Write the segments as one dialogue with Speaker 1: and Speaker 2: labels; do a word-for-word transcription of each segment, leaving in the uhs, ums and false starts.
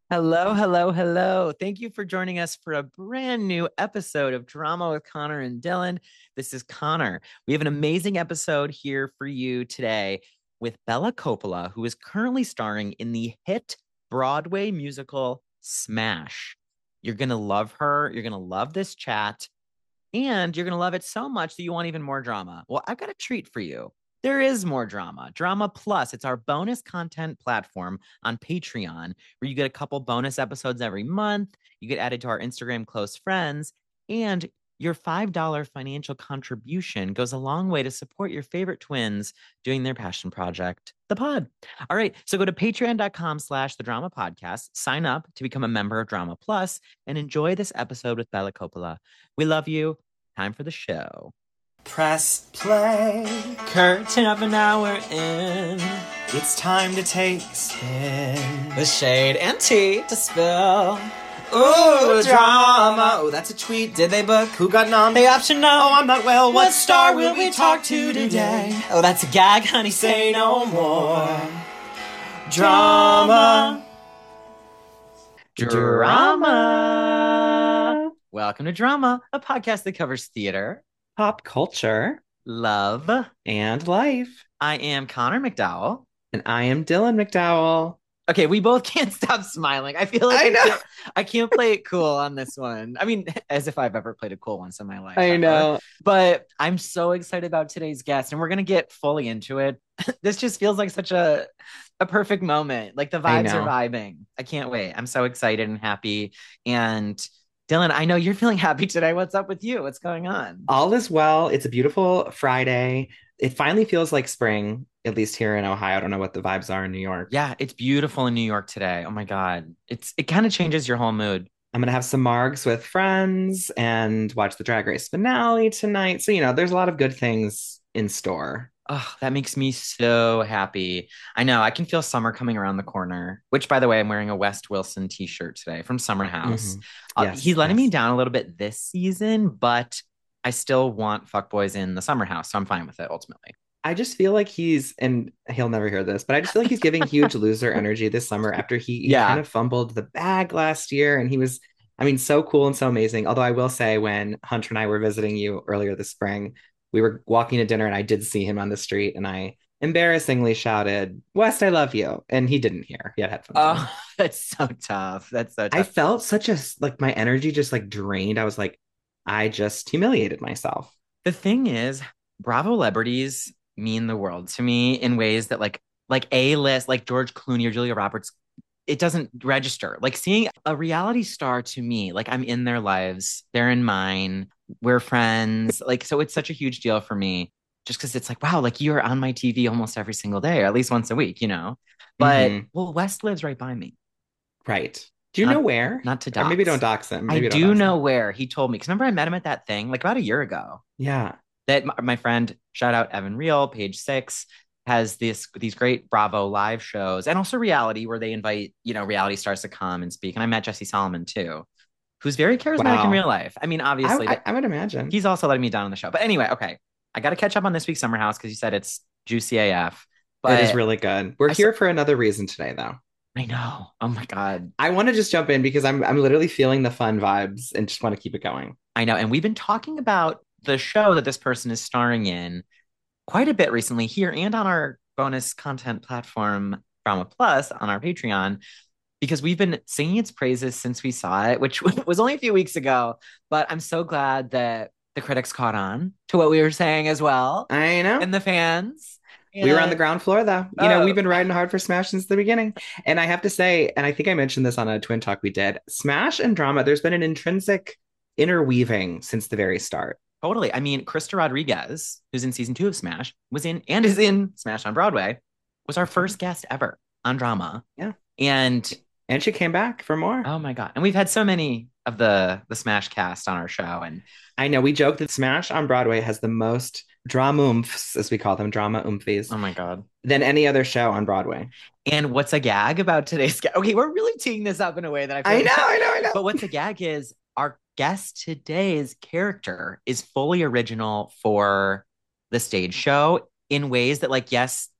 Speaker 1: Hello, hello, hello. Thank you for joining us for a brand new episode of Drama with Connor and Dylan. This is Connor. We have an amazing episode here for you today with Bella Coppola, who is currently starring in the hit Broadway musical Smash. You're going to love her. You're going to love this chat, and you're going to love it so much that you want even more drama. Well, I've got a treat for you. There is more drama. Drama Plus, it's our bonus content platform on Patreon where you get a couple bonus episodes every month. You get added to our Instagram close friends, and your five dollars financial contribution goes a long way to support your favorite twins doing their passion project, the pod. All right, so go to patreon.com slash the drama podcast, sign up to become a member of Drama Plus, and enjoy this episode with Bella Coppola. We love you. Time for the show.
Speaker 2: Press play.
Speaker 1: Curtain of an hour in.
Speaker 2: It's time to take a spin.
Speaker 1: The shade and tea to spill.
Speaker 2: Ooh, drama. Oh, that's a tweet. Did they book? Who got nom?
Speaker 1: They option no.
Speaker 2: Oh, I'm not well. What star will we talk to today?
Speaker 1: Oh, that's a gag, honey.
Speaker 2: Say no more. Drama.
Speaker 1: Drama. Welcome to Drama, a podcast that covers theater,
Speaker 3: pop culture,
Speaker 1: love,
Speaker 3: and life.
Speaker 1: I am Connor McDowell.
Speaker 3: And I am Dylan McDowell.
Speaker 1: Okay, we both can't stop smiling. I feel like
Speaker 3: I
Speaker 1: I,
Speaker 3: know.
Speaker 1: can't, I can't play it cool on this one. I mean, as if I've ever played it cool once in my life.
Speaker 3: I
Speaker 1: ever.
Speaker 3: know.
Speaker 1: But I'm so excited about today's guest, and we're going to get fully into it. This just feels like such a, a perfect moment. Like the vibes are vibing. I can't wait. I'm so excited and happy. And Dylan, I know you're feeling happy today. What's up with you? What's going on?
Speaker 3: All is well. It's a beautiful Friday. It finally feels like spring, at least here in Ohio. I don't know what the vibes are in New York.
Speaker 1: Yeah, it's beautiful in New York today. Oh my God. It's it kind of changes your whole mood.
Speaker 3: I'm going to have some margs with friends and watch the Drag Race finale tonight. So, you know, there's a lot of good things in store.
Speaker 1: Oh, that makes me so happy. I know I can feel summer coming around the corner, which, by the way, I'm wearing a West Wilson t-shirt today from Summer House.
Speaker 3: Mm-hmm. Yes,
Speaker 1: uh, he's letting
Speaker 3: yes.
Speaker 1: me down a little bit this season, but I still want fuckboys in the Summer House, so I'm fine with it ultimately.
Speaker 3: I just feel like he's, and he'll never hear this, but I just feel like he's giving huge loser energy this summer after he, he
Speaker 1: Yeah.
Speaker 3: kind of fumbled the bag last year. And he was, I mean, so cool and so amazing. Although I will say, when Hunter and I were visiting you earlier this spring, we were walking to dinner and I did see him on the street and I embarrassingly shouted, "West, I love you." And he didn't hear. He had headphones on.
Speaker 1: Oh, that's so tough. That's so tough.
Speaker 3: I felt such a, like my energy just like drained. I was like, I just humiliated myself.
Speaker 1: The thing is, Bravo celebrities mean the world to me in ways that like like A-list, like George Clooney or Julia Roberts, it doesn't register. Like seeing a reality star to me, like I'm in their lives, they're in mine, we're friends. Like, so it's such a huge deal for me just because it's like, wow, like you're on my T V almost every single day, or at least once a week, you know? But
Speaker 3: Mhm.
Speaker 1: well, West lives right by me.
Speaker 3: Right. Do you
Speaker 1: Not-
Speaker 3: know where?
Speaker 1: Not to
Speaker 3: Or
Speaker 1: dox.
Speaker 3: maybe don't dox him. Maybe
Speaker 1: I
Speaker 3: don't
Speaker 1: do
Speaker 3: dox
Speaker 1: know
Speaker 3: him.
Speaker 1: where. He told me, because remember I met him at that thing like about a year ago.
Speaker 3: Yeah.
Speaker 1: That my, my friend, shout out Evan Real, page six, has this these great Bravo live shows and also reality where they invite, you know, reality stars to come and speak. And I met Jesse Solomon too, who's very charismatic
Speaker 3: Wow.
Speaker 1: in real life. I mean, obviously,
Speaker 3: I, I, I would imagine.
Speaker 1: he's also letting me down on the show. But anyway, okay, I got to catch up on this week's Summer House because you said it's juicy A F. But
Speaker 3: it is really good. We're
Speaker 1: I
Speaker 3: here
Speaker 1: saw-
Speaker 3: for another reason today, though.
Speaker 1: I know. Oh my God.
Speaker 3: I want to just jump in because I'm I'm literally feeling the fun vibes and just want to keep it going.
Speaker 1: I know. And we've been talking about the show that this person is starring in quite a bit recently here and on our bonus content platform, Drama Plus, on our Patreon, because we've been singing its praises since we saw it, which was only a few weeks ago. But I'm so glad that the critics caught on to what we were saying as well,
Speaker 3: I know.
Speaker 1: and the fans.
Speaker 3: We were on the
Speaker 1: And-
Speaker 3: ground floor, though. You know,
Speaker 1: Oh.
Speaker 3: we've been riding hard for Smash since the beginning. And I have to say, and I think I mentioned this on a Twin Talk we did, Smash and drama, there's been an intrinsic interweaving since the very start.
Speaker 1: Totally. I mean, Krista Rodriguez, who's in season two of Smash, was in and is in Smash on Broadway, was our first guest ever on drama.
Speaker 3: Yeah.
Speaker 1: And
Speaker 3: And she came back for more.
Speaker 1: oh my God. And we've had so many of the the Smash cast on our show. And
Speaker 3: I know we joke that Smash on Broadway has the most drama oomphs, as we call them, drama oomphies,
Speaker 1: oh my God.
Speaker 3: than any other show on Broadway.
Speaker 1: And what's a gag about today's guest? Okay, we're really teeing this up in a way that I feel
Speaker 3: I
Speaker 1: like-
Speaker 3: know, I know, I know.
Speaker 1: But what's a gag is our guest today's character is fully original for the stage show in ways that, like, yes,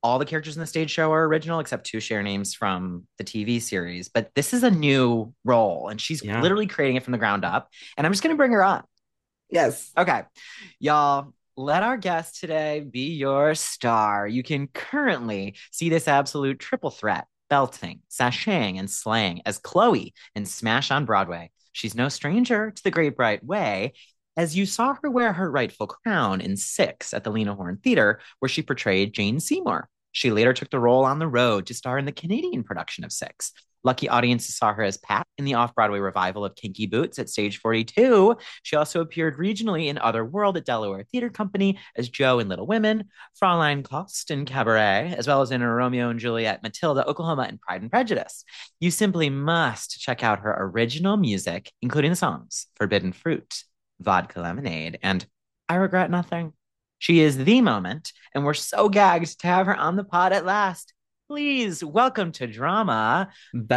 Speaker 1: all the characters in the stage show are original except two share names from the T V series. But this is a new role, and she's
Speaker 3: Yeah.
Speaker 1: literally creating it from the ground up. And I'm just going to bring her on.
Speaker 3: Yes.
Speaker 1: Okay, y'all, let our guest today be your star. You can currently see this absolute triple threat belting, sashaying, and slaying as Chloe in Smash on Broadway. She's no stranger to the Great Bright Way, as you saw her wear her rightful crown in Six at the Lena Horne Theatre, where she portrayed Jane Seymour. She later took the role on the road to star in the Canadian production of Six. Lucky audiences saw her as Pat in the off-Broadway revival of Kinky Boots at Stage forty-two. She also appeared regionally in Otherworld at Delaware Theatre Company as Jo in Little Women, Fraulein Kost in Cabaret, as well as in Romeo and Juliet, Matilda, Oklahoma, and Pride and Prejudice. You simply must check out her original music, including the songs Forbidden Fruit, Vodka Lemonade, and I Regret Nothing. She is the moment, and we're so gagged to have her on the pod at last. Please welcome to drama,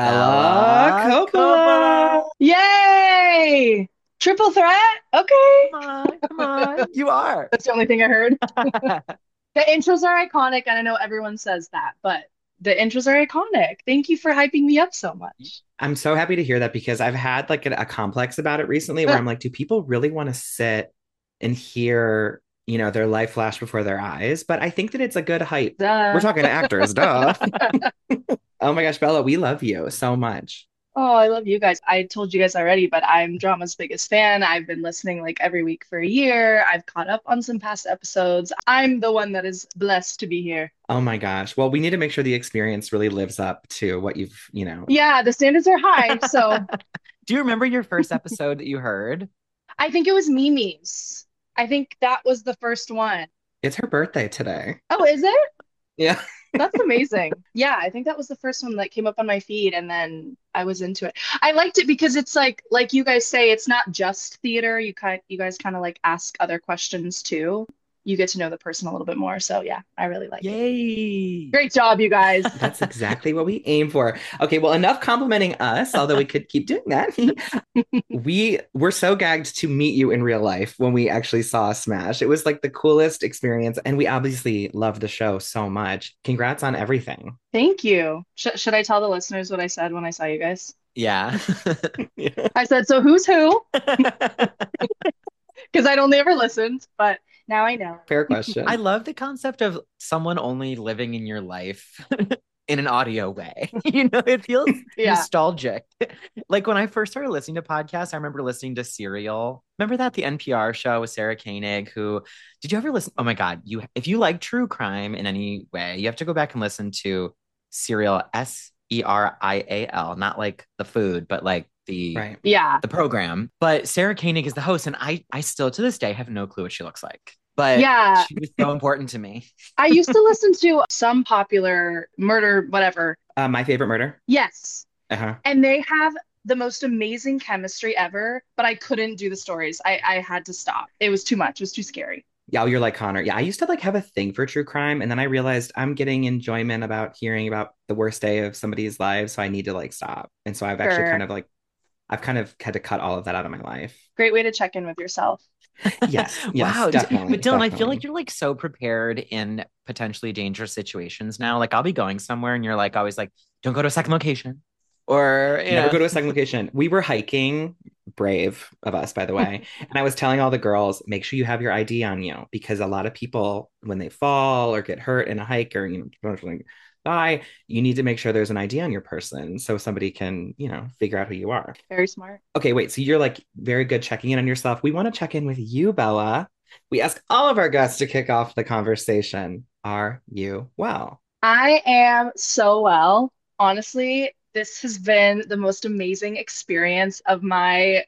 Speaker 3: Bella, Bella Coppola.
Speaker 4: Coppola. Yay! Triple threat? Okay.
Speaker 1: Come on, come on. You are.
Speaker 4: That's the only thing I heard. The intros are iconic, and I know everyone says that, but the intros are iconic. Thank you for hyping me up so much.
Speaker 3: I'm so happy to hear that because I've had like a, a complex about it recently where I'm like, do people really want to sit and hear, you know, their life flash before their eyes? But I think that it's a good hype.
Speaker 4: Duh.
Speaker 3: We're talking to actors, duh. Oh my gosh, Bella, we love you so much.
Speaker 4: Oh, I love you guys. I told you guys already, but I'm Drama's biggest fan. I've been listening like every week for a year. I've caught up on some past episodes. I'm the one that is blessed to be here.
Speaker 3: Oh my gosh. Well, we need to make sure the experience really lives up to what you've, you know.
Speaker 4: Yeah, the standards are high. So
Speaker 1: do you remember your first episode that you heard?
Speaker 4: I think it was Mimi's. I think that was the first one.
Speaker 3: It's her birthday today.
Speaker 4: Oh, is it?
Speaker 3: Yeah.
Speaker 4: That's amazing. Yeah, I think that was the first one that came up on my feed, and then I was into it. I liked it because it's like like you guys say, it's not just theater. You kind you guys kind of like ask other questions too. You get to know the person a little bit more. So yeah, I really like
Speaker 1: Yay.
Speaker 4: it. Yay! Great job, you guys.
Speaker 3: That's exactly what we aim for. Okay, well, enough complimenting us, although we could keep doing that. we were so gagged to meet you in real life when we actually saw Smash. It was like the coolest experience, and we obviously love the show so much. Congrats on everything.
Speaker 4: Thank you. Sh- should I tell the listeners what I said when I saw you guys?
Speaker 1: Yeah.
Speaker 3: Yeah.
Speaker 4: I said, so who's who? Because I'd only ever listened, but now I know.
Speaker 3: Fair question.
Speaker 1: I love the concept of someone only living in your life in an audio way. You know, it feels
Speaker 4: Yeah.
Speaker 1: nostalgic. Like when I first started listening to podcasts, I remember listening to Serial. Remember that the N P R show with Sarah Koenig, who did you ever listen? Oh my God, you if you like true crime in any way, you have to go back and listen to Serial, S E R I A L, not like the food, but like the
Speaker 3: Right.
Speaker 4: Yeah.
Speaker 1: the program. But Sarah Koenig is the host, and I I still to this day have no clue what she looks like. But
Speaker 4: Yeah.
Speaker 1: she was so important to me.
Speaker 4: I used to listen to some popular murder, whatever.
Speaker 3: Uh, My Favorite Murder.
Speaker 4: Yes.
Speaker 3: Uh-huh.
Speaker 4: And they have the most amazing chemistry ever, but I couldn't do the stories. I, I had to stop. It was too much. It was too scary.
Speaker 3: Yeah, you're like Connor. Yeah, I used to like have a thing for true crime, and then I realized I'm getting enjoyment about hearing about the worst day of somebody's life, so I need to like stop. And so I've actually
Speaker 4: Sure.
Speaker 3: kind of like I've kind of had to cut all of that out of my life.
Speaker 4: Great way to check in with yourself.
Speaker 3: Yes, yes,
Speaker 1: Wow.
Speaker 3: definitely.
Speaker 1: But Dylan, I feel
Speaker 3: definitely.
Speaker 1: like you're like so prepared in potentially dangerous situations now. Like I'll be going somewhere and you're like always like, don't go to a second location. Or you
Speaker 3: Never
Speaker 1: know.
Speaker 3: go to a second location. We were hiking, brave of us, by the way. And I was telling all the girls, make sure you have your I D on you because a lot of people, when they fall or get hurt in a hike or you know, potentially die, you need to make sure there's an I D on your person so somebody can, you know, figure out who you are.
Speaker 4: Very smart.
Speaker 3: Okay, wait. So you're like very good checking in on yourself. We want to check in with you, Bella. We ask all of our guests to kick off the conversation. Are you well?
Speaker 4: I am so well. Honestly, this has been the most amazing experience of my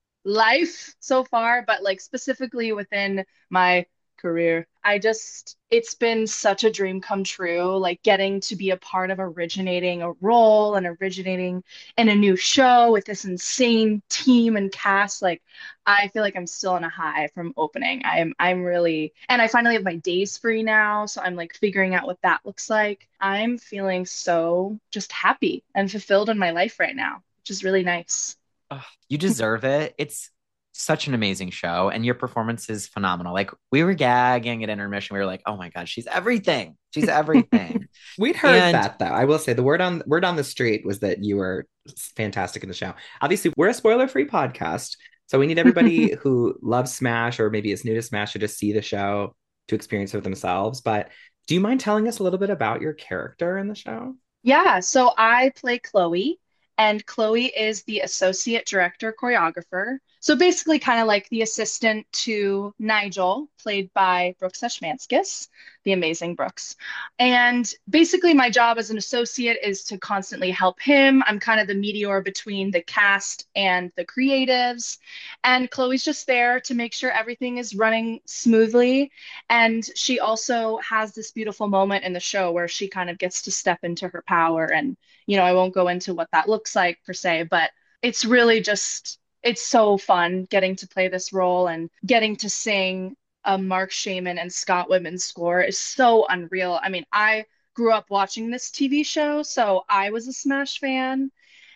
Speaker 4: life so far, but like specifically within my career. I just, it's been such a dream come true, like getting to be a part of originating a role and originating in a new show with this insane team and cast. Like, I feel like I'm still on a high from opening. I'm, I'm really, and I finally have my days free now. So I'm like figuring out what that looks like. I'm feeling so just happy and fulfilled in my life right now, which is really nice.
Speaker 1: Oh, you deserve it. It's such an amazing show, and your performance is phenomenal. Like we were gagging at intermission. We were like, "Oh my God, she's everything. She's everything."
Speaker 3: We'd heard
Speaker 1: And
Speaker 3: that though. I will say the word on word on the street was that you were fantastic in the show. Obviously, we're a spoiler-free podcast, so we need everybody who loves Smash or maybe is new to Smash to just see the show to experience it for themselves. But do you mind telling us a little bit about your character in the show?
Speaker 4: Yeah, so I play Chloe, and Chloe is the associate director choreographer. So basically, kind of like the assistant to Nigel, played by Brooks Ashmanskis, the amazing Brooks. And basically, my job as an associate is to constantly help him. I'm kind of the mediator between the cast and the creatives. And Chloe's just there to make sure everything is running smoothly. And she also has this beautiful moment in the show where she kind of gets to step into her power. And, you know, I won't go into what that looks like per se, but it's really just, it's so fun getting to play this role and getting to sing a Mark Shaman and Scott Whitman score is so unreal. I mean, I grew up watching this T V show, so I was a Smash fan.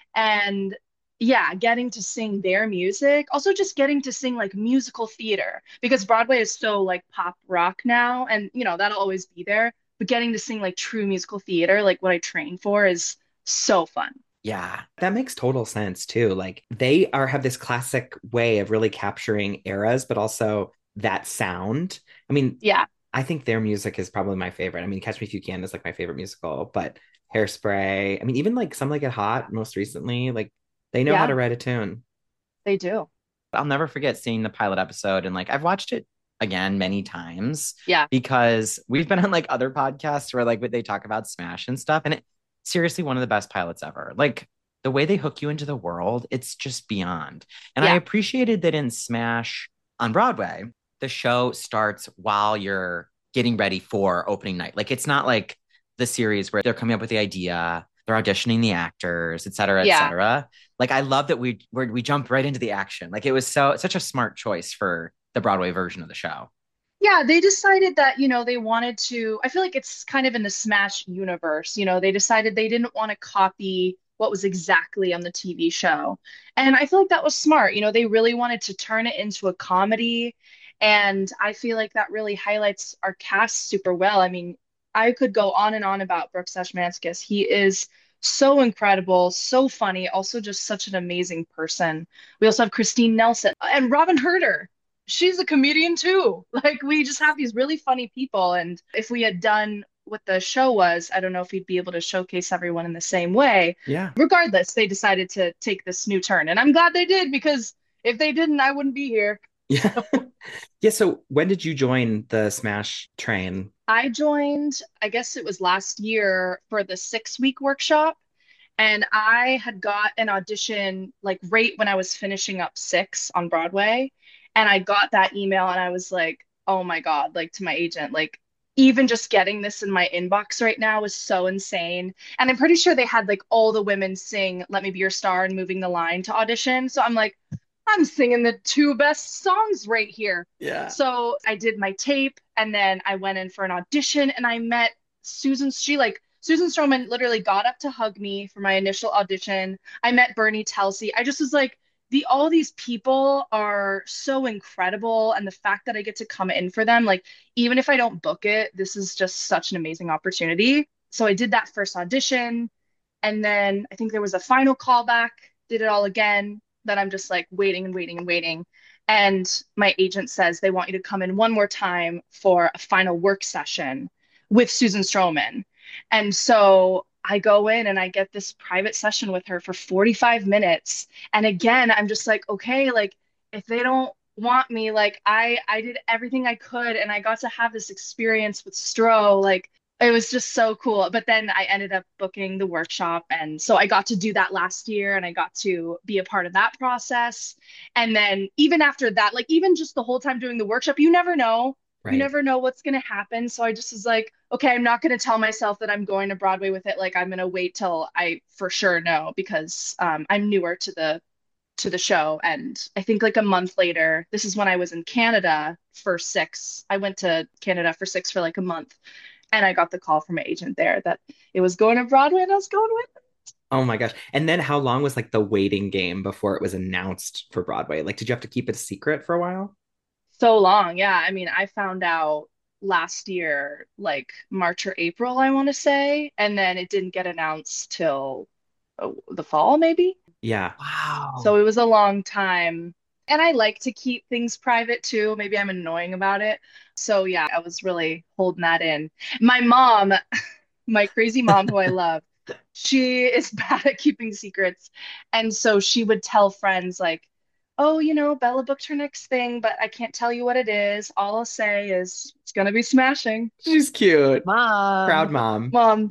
Speaker 4: And yeah, getting to sing their music, also just getting to sing like musical theater because Broadway is so like pop rock now, and you know, that'll always be there. But getting to sing like true musical theater, like what I trained for, is so fun.
Speaker 3: Yeah, that makes total sense too. Like they are have this classic way of really capturing eras, but also that sound. I mean,
Speaker 4: Yeah,
Speaker 3: I think their music is probably my favorite. I mean, Catch Me If You Can is like my favorite musical, but Hairspray, I mean, even like Some Like It Hot most recently, like they know how
Speaker 4: yeah,
Speaker 3: to write a tune.
Speaker 4: they do.
Speaker 1: I'll never forget seeing the pilot episode, and like I've watched it again many times
Speaker 4: Yeah,
Speaker 1: because we've been on like other podcasts where like they talk about Smash and stuff, and it seriously one of the best pilots ever. Like the way they hook you into the world, it's just beyond. And I
Speaker 4: yeah,
Speaker 1: appreciated that in Smash on Broadway, the show starts while you're getting ready for opening night. Like it's not like the series where they're coming up with the idea, they're auditioning the actors, et cetera, et
Speaker 4: yeah.
Speaker 1: cetera. Like I love that we we we jumped right into the action. Like it was so such a smart choice for the Broadway version of the show.
Speaker 4: Yeah, they decided that, you know, they wanted to, I feel like it's kind of in the Smash universe, you know, they decided they didn't want to copy what was exactly on the T V show. And I feel like that was smart. You know, they really wanted to turn it into a comedy. And I feel like that really highlights our cast super well. I mean, I could go on and on about Brooks Ashmanskas. He is so incredible, so funny, also just such an amazing person. We also have Christine Nelson and Robin Herder. She's a comedian too. Like we just have these really funny people. And if we had done what the show was, I don't know if we'd be able to showcase everyone in the same way.
Speaker 3: Yeah.
Speaker 4: Regardless, they decided to take this new turn. And I'm glad they did because if they didn't, I wouldn't be here.
Speaker 3: Yeah. Yeah. So when did you join the Smash train?
Speaker 4: I joined, I guess it was last year for the six week workshop. And I had got an audition like right when I was finishing up six on Broadway. And I got that email and I was like, oh my God, like to my agent, like even just getting this in my inbox right now is so insane. And I'm pretty sure they had like all the women sing Let Me Be Your Star and Moving the Line to audition. So I'm like, I'm singing the two best songs right here.
Speaker 3: Yeah.
Speaker 4: So I did my tape and then I went in for an audition and I met Susan. She like Susan Stroman literally got up to hug me for my initial audition. I met Bernie Telsey. I just was like, the all these people are so incredible. And the fact that I get to come in for them, like even if I don't book it, this is just such an amazing opportunity. So I did that first audition. And then I think there was a final callback, did it all again. Then I'm just like waiting and waiting and waiting. And my agent says they want you to come in one more time for a final work session with Susan Stroman. And so I go in and I get this private session with her for forty-five minutes. And again, I'm just like, okay, like if they don't want me, like I I did everything I could and I got to have this experience with Stro. Like it was just so cool. But then I ended up booking the workshop. And so I got to do that last year and I got to be a part of that process. And then even after that, like even just the whole time doing the workshop, you never know. You
Speaker 3: Right.
Speaker 4: never know what's going to happen. So I just was like, okay, I'm not going to tell myself that I'm going to Broadway with it. Like I'm going to wait till I for sure know because um, I'm newer to the to the show. And I think like a month later, this is when I was in Canada for six. I went to Canada for six for like a month. And I got the call from my agent there that it was going to Broadway and I was going with it.
Speaker 3: Oh my gosh. And then how long was like the waiting game before it was announced for Broadway? Like, did you have to keep it a secret for a while?
Speaker 4: So long. Yeah. I mean, I found out last year, like March or April, I want to say, and then it didn't get announced till uh, the fall, maybe.
Speaker 3: Yeah.
Speaker 1: Wow.
Speaker 4: So it was a long time. And I like to keep things private too. Maybe I'm annoying about it. So yeah, I was really holding that in. My mom, my crazy mom who I love, she is bad at keeping secrets. And so she would tell friends like, "Oh, you know, Bella booked her next thing, but I can't tell you what it is. All I'll say is it's gonna be smashing."
Speaker 3: She's cute.
Speaker 1: Mom.
Speaker 3: Proud mom.
Speaker 4: Mom,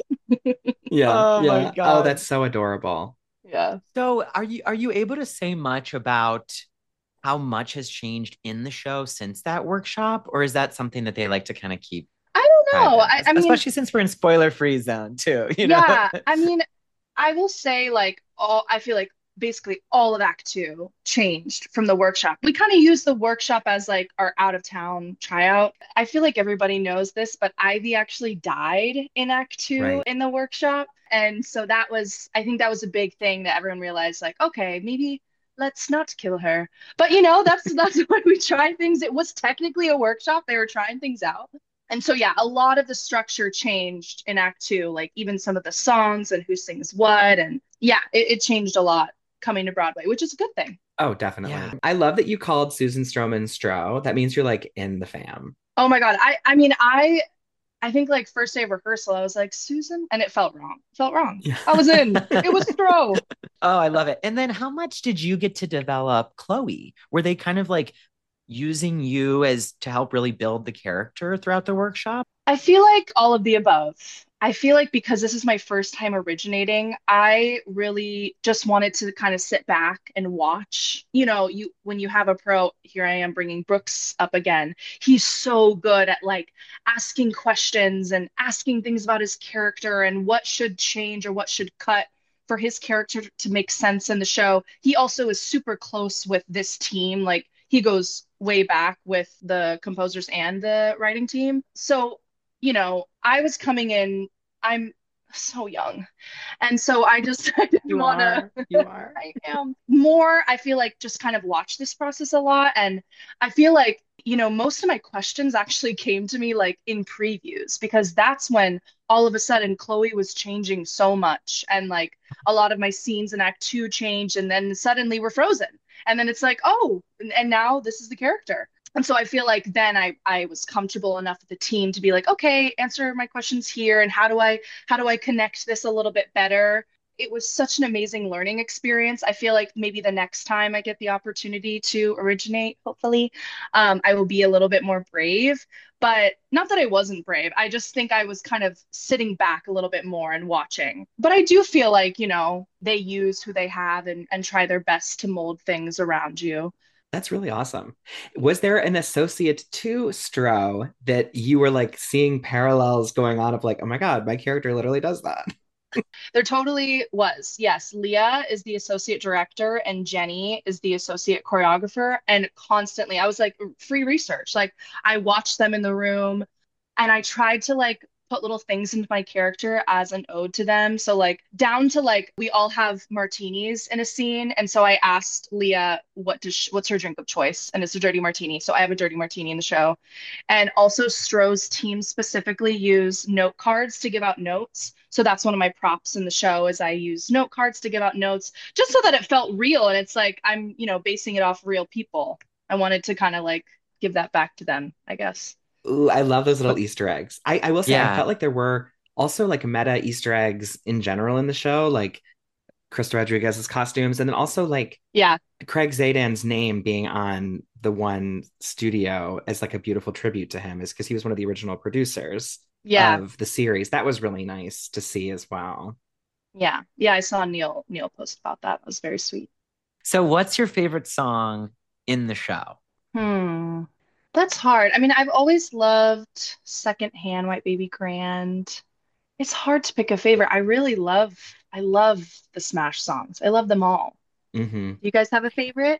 Speaker 3: Yeah.
Speaker 1: Oh my
Speaker 3: Yeah. Oh, that's
Speaker 1: God.
Speaker 3: so adorable.
Speaker 4: yeah.
Speaker 1: So are you are you able to say much about how much has changed in the show since that workshop? Or is that something that they like to kind of keep
Speaker 4: I don't know.
Speaker 1: private?
Speaker 4: I,
Speaker 1: Es-
Speaker 4: I mean,
Speaker 1: Especially since we're in spoiler free zone too, you know?
Speaker 4: yeah, I mean, I will say like all I feel like basically all of Act Two changed from the workshop. We kind of use the workshop as like our out of town tryout. I feel like everybody knows this, but Ivy actually died in Act Two
Speaker 3: Right.
Speaker 4: in the workshop. And so that was, I think that was a big thing that everyone realized, like, okay, maybe let's not kill her. But you know, that's that's when we try things. It was technically a workshop. They were trying things out. And so, yeah, a lot of the structure changed in Act Two, like even some of the songs and who sings what. And yeah, it, it changed a lot coming to Broadway, which is a good thing.
Speaker 3: Oh, definitely.
Speaker 1: Yeah.
Speaker 3: I love that you called Susan Stroman Stro. That means you're like in the fam.
Speaker 4: Oh my God. I, I mean, I, I think like first day of rehearsal, I was like, Susan, and it felt wrong. It felt wrong.
Speaker 3: Yeah.
Speaker 4: I was in. It was Stro.
Speaker 1: Oh, I love it. And then how much did you get to develop Chloe? Were they kind of like using you as to help really build the character throughout the workshop?
Speaker 4: I feel like all of the above. I feel like because this is my first time originating, I really just wanted to kind of sit back and watch. You know, you when you have a pro, here I am bringing Brooks up again. He's so good at like asking questions and asking things about his character and what should change or what should cut for his character to make sense in the show. He also is super close with this team. Like he goes way back with the composers and the writing team. So you know, I was coming in, I'm so young. And so I just I didn't
Speaker 3: You
Speaker 4: want to,
Speaker 3: are. You are.
Speaker 4: I am more, I feel like just kind of watch this process a lot. And I feel like, you know, most of my questions actually came to me like in previews because that's when all of a sudden Chloe was changing so much. And like a lot of my scenes in Act Two changed and then suddenly we're frozen. And then it's like, oh, and, and now this is the character. And so I feel like then I I was comfortable enough with the team to be like, okay, answer my questions here and how do I how do I connect this a little bit better? It was such an amazing learning experience. I feel like maybe the next time I get the opportunity to originate, hopefully, um, I will be a little bit more brave. But not that I wasn't brave. I just think I was kind of sitting back a little bit more and watching. But I do feel like, you know, they use who they have and, and try their best to mold things around you.
Speaker 3: That's really awesome. Was there an associate to Stro that you were like seeing parallels going on of like, oh my God, my character literally does that?
Speaker 4: There totally was. Yes, Leah is the associate director and Jenny is the associate choreographer. And constantly, I was like, free research. Like, I watched them in the room and I tried to like put little things into my character as an ode to them. So, like, down to like, we all have martinis in a scene. And so I asked Leah, what does she, what's her drink of choice? And it's a dirty martini. So I have a dirty martini in the show. And also, Stroh's team specifically use note cards to give out notes. So that's one of my props in the show is I use note cards to give out notes just so that it felt real. And it's like I'm, you know, basing it off real people. I wanted to kind of like give that back to them, I guess.
Speaker 3: Ooh, I love those little
Speaker 1: But
Speaker 3: Easter eggs. I, I will say I
Speaker 1: yeah.
Speaker 3: felt like there were also like meta Easter eggs in general in the show, like Krista Rodriguez's costumes, and then also like
Speaker 4: Yeah.
Speaker 3: Craig Zadan's name being on the one studio as like a beautiful tribute to him is because he was one of the original producers
Speaker 4: Yeah.
Speaker 3: of the series. That was really nice to see as well.
Speaker 4: Yeah. Yeah. I saw Neil Neil post about that. It was very sweet.
Speaker 1: So what's your favorite song in the show?
Speaker 4: Hmm. That's hard. I mean, I've always loved Secondhand, White Baby Grand. It's hard to pick a favorite. I really love I love the Smash songs. I love them all.
Speaker 3: Hmm.
Speaker 4: You guys have a favorite?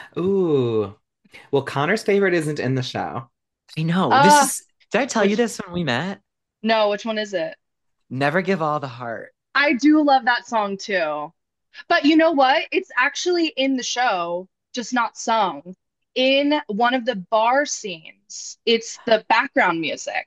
Speaker 3: Ooh. Well, Connor's favorite isn't in the show.
Speaker 1: I know. This
Speaker 4: Uh,
Speaker 1: is, did I tell you
Speaker 4: which
Speaker 1: this when we met?
Speaker 4: no, which one is it?
Speaker 1: Never give all the heart.
Speaker 4: I do love that song too. But you know what? It's actually in the show, just not sung. In one of the bar scenes, it's the background music.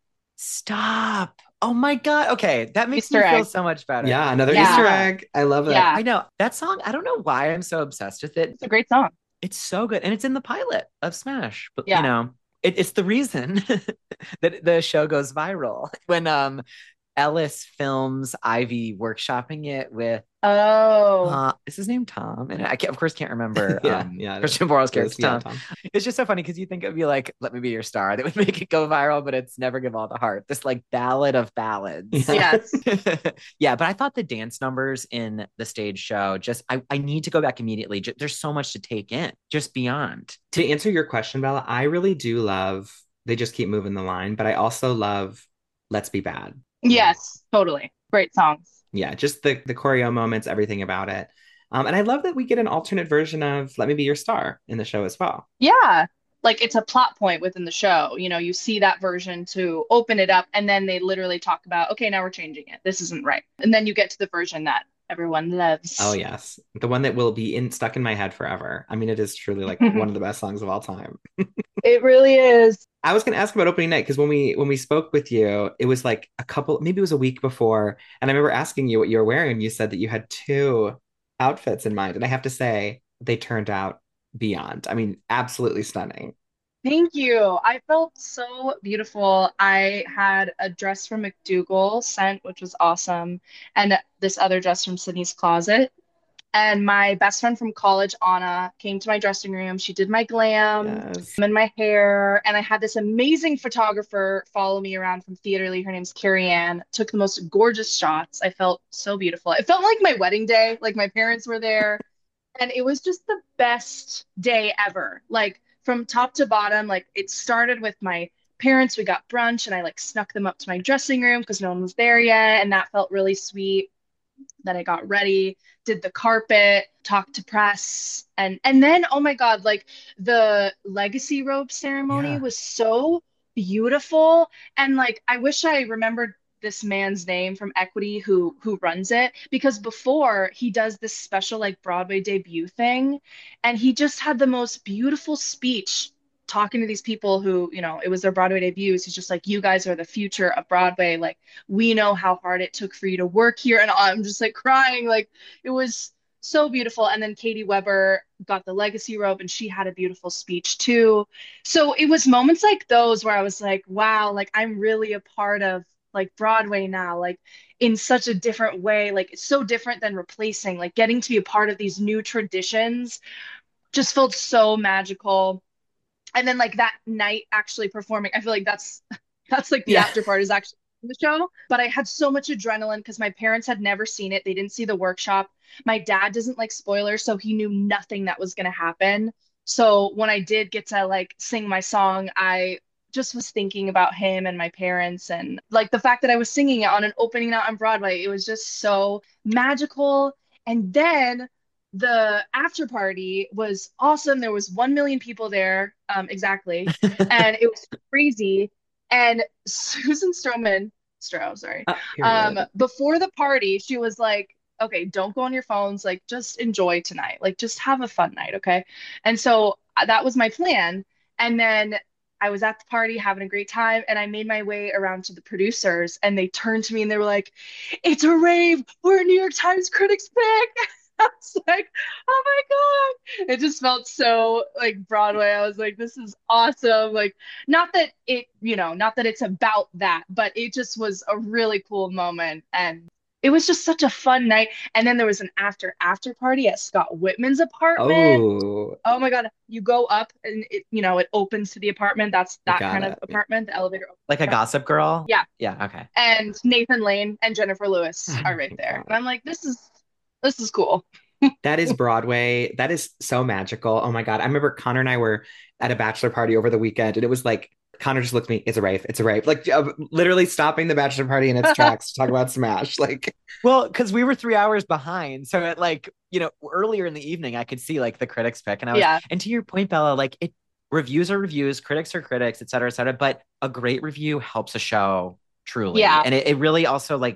Speaker 1: Stop. Oh my God. Okay. That makes me
Speaker 4: Easter
Speaker 1: feel
Speaker 4: egg.
Speaker 1: so much better.
Speaker 3: Yeah, another Easter
Speaker 4: Yeah.
Speaker 3: egg. I love it.
Speaker 4: Yeah.
Speaker 1: I know that song. I don't know why I'm so obsessed with it.
Speaker 4: It's a great song.
Speaker 1: It's so good. And it's in the pilot of Smash. But, you
Speaker 4: Yeah.
Speaker 1: know, it, it's the reason that the show goes viral. When um Ellis films Ivy workshopping it with
Speaker 4: Oh.
Speaker 1: uh, is his name Tom? And I can't, of course, can't remember
Speaker 3: Yeah,
Speaker 1: um,
Speaker 3: yeah.
Speaker 1: Christian Borle's
Speaker 3: It was-
Speaker 1: character
Speaker 3: yeah,
Speaker 1: Tom.
Speaker 3: Tom.
Speaker 1: It's just so funny because you think it would be like, "Let me be your star." That would make it go viral, but it's Never Give All the Heart. This like ballad of ballads.
Speaker 3: Yeah.
Speaker 4: Yes.
Speaker 1: Yeah, but I thought the dance numbers in the stage show just I, I need to go back immediately. Ju- There's so much to take in, just beyond.
Speaker 3: To answer your question, Bella, I really do love They Just Keep Moving the Line, but I also love Let's Be Bad.
Speaker 4: Yes, totally. Great songs.
Speaker 3: Yeah, just the the choreo moments, everything about it. Um, and I love that we get an alternate version of Let Me Be Your Star in the show as well.
Speaker 4: Yeah. Like it's a plot point within the show. You know, you see that version to open it up, and then they literally talk about, okay, now we're changing it. This isn't right. And then you get to the version that everyone loves.
Speaker 3: Oh yes, the one that will be in stuck in my head forever. I mean, it is truly like one of the best songs of all time.
Speaker 4: It really is.
Speaker 3: I was going to ask about opening night because when we when we spoke with you, it was like a couple, maybe it was a week before, and I remember asking you what you were wearing, and you said that you had two outfits in mind, and I have to say they turned out beyond. I mean, absolutely stunning.
Speaker 4: Thank you. I felt so beautiful. I had a dress from McDougal sent, which was awesome, and this other dress from Sydney's Closet. And my best friend from college, Anna, came to my dressing room. She did my glam
Speaker 3: Yes.
Speaker 4: and my hair. And I had this amazing photographer follow me around from Theaterly. Her name's Carrie Ann. Took the most gorgeous shots. I felt so beautiful. It felt like my wedding day, like my parents were there. And it was just the best day ever. Like from top to bottom, like it started with my parents. We got brunch and I like snuck them up to my dressing room because no one was there yet. And that felt really sweet. Then I got ready, did the carpet, talked to press, and and then oh my God, like the legacy robe ceremony
Speaker 1: Yeah.
Speaker 4: was so beautiful. And like I wish I remembered this man's name from Equity who who runs it, because before he does this special like Broadway debut thing, and he just had the most beautiful speech talking to these people who, you know, it was their Broadway debuts. He's just like, you guys are the future of Broadway. Like, we know how hard it took for you to work here. And I'm just like crying. Like, it was so beautiful. And then Katie Weber got the legacy robe and she had a beautiful speech too. So it was moments like those where I was like, wow, like I'm really a part of like Broadway now, like in such a different way. Like, it's so different than replacing, like getting to be a part of these new traditions just felt so magical. And then like that night actually performing, I feel like that's that's like the
Speaker 3: Yeah.
Speaker 4: after part is actually in the show. But I had so much adrenaline because my parents had never seen it. They didn't see the workshop. My dad doesn't like spoilers, so he knew nothing that was gonna happen. So when I did get to like sing my song, I just was thinking about him and my parents and like the fact that I was singing it on an opening night on Broadway. It was just so magical. And then the after party was awesome. There was one million people there, um, exactly, and it was crazy. And Susan Stroman, Stroh, sorry,
Speaker 3: Uh,
Speaker 4: um,
Speaker 3: period.
Speaker 4: before the party, she was like, "Okay, don't go on your phones. Like, just enjoy tonight. Like, just have a fun night, okay?" And so uh, that was my plan. And then I was at the party having a great time, and I made my way around to the producers, and they turned to me and they were like, "It's a rave. We're a New York Times Critics Pick." I was like, oh my God. It just felt so like Broadway. I was like, this is awesome. Like, not that it, you know, not that it's about that, but it just was a really cool moment. And it was just such a fun night. And then there was an after after party at Scott Whitman's apartment.
Speaker 3: Oh,
Speaker 4: Oh my God. You go up and it, you know, it opens to the apartment. That's
Speaker 3: I
Speaker 4: that
Speaker 3: got
Speaker 4: kind of
Speaker 3: it.
Speaker 4: apartment, the elevator. opens
Speaker 1: Like a
Speaker 4: up.
Speaker 1: Gossip Girl?
Speaker 4: Yeah.
Speaker 1: Yeah. Okay.
Speaker 4: And Nathan Lane and Jennifer Lewis
Speaker 3: Oh
Speaker 4: are
Speaker 3: my
Speaker 4: right there.
Speaker 3: God.
Speaker 4: And I'm like, this is this is cool.
Speaker 3: That is Broadway. That is so magical. Oh my God. I remember Connor and I were at a bachelor party over the weekend, and it was like, Connor just looked at me, it's a rave, it's a rave. Like uh, literally stopping the bachelor party in its tracks to talk about Smash. Like,
Speaker 1: Well, because we were three hours behind. So at like, you know, earlier in the evening, I could see like the critics pick. And I was,
Speaker 4: Yeah.
Speaker 1: and to your point, Bella, like it reviews are reviews, critics are critics, et cetera, et cetera. But a great review helps a show truly.
Speaker 4: Yeah.
Speaker 1: And it, it really also like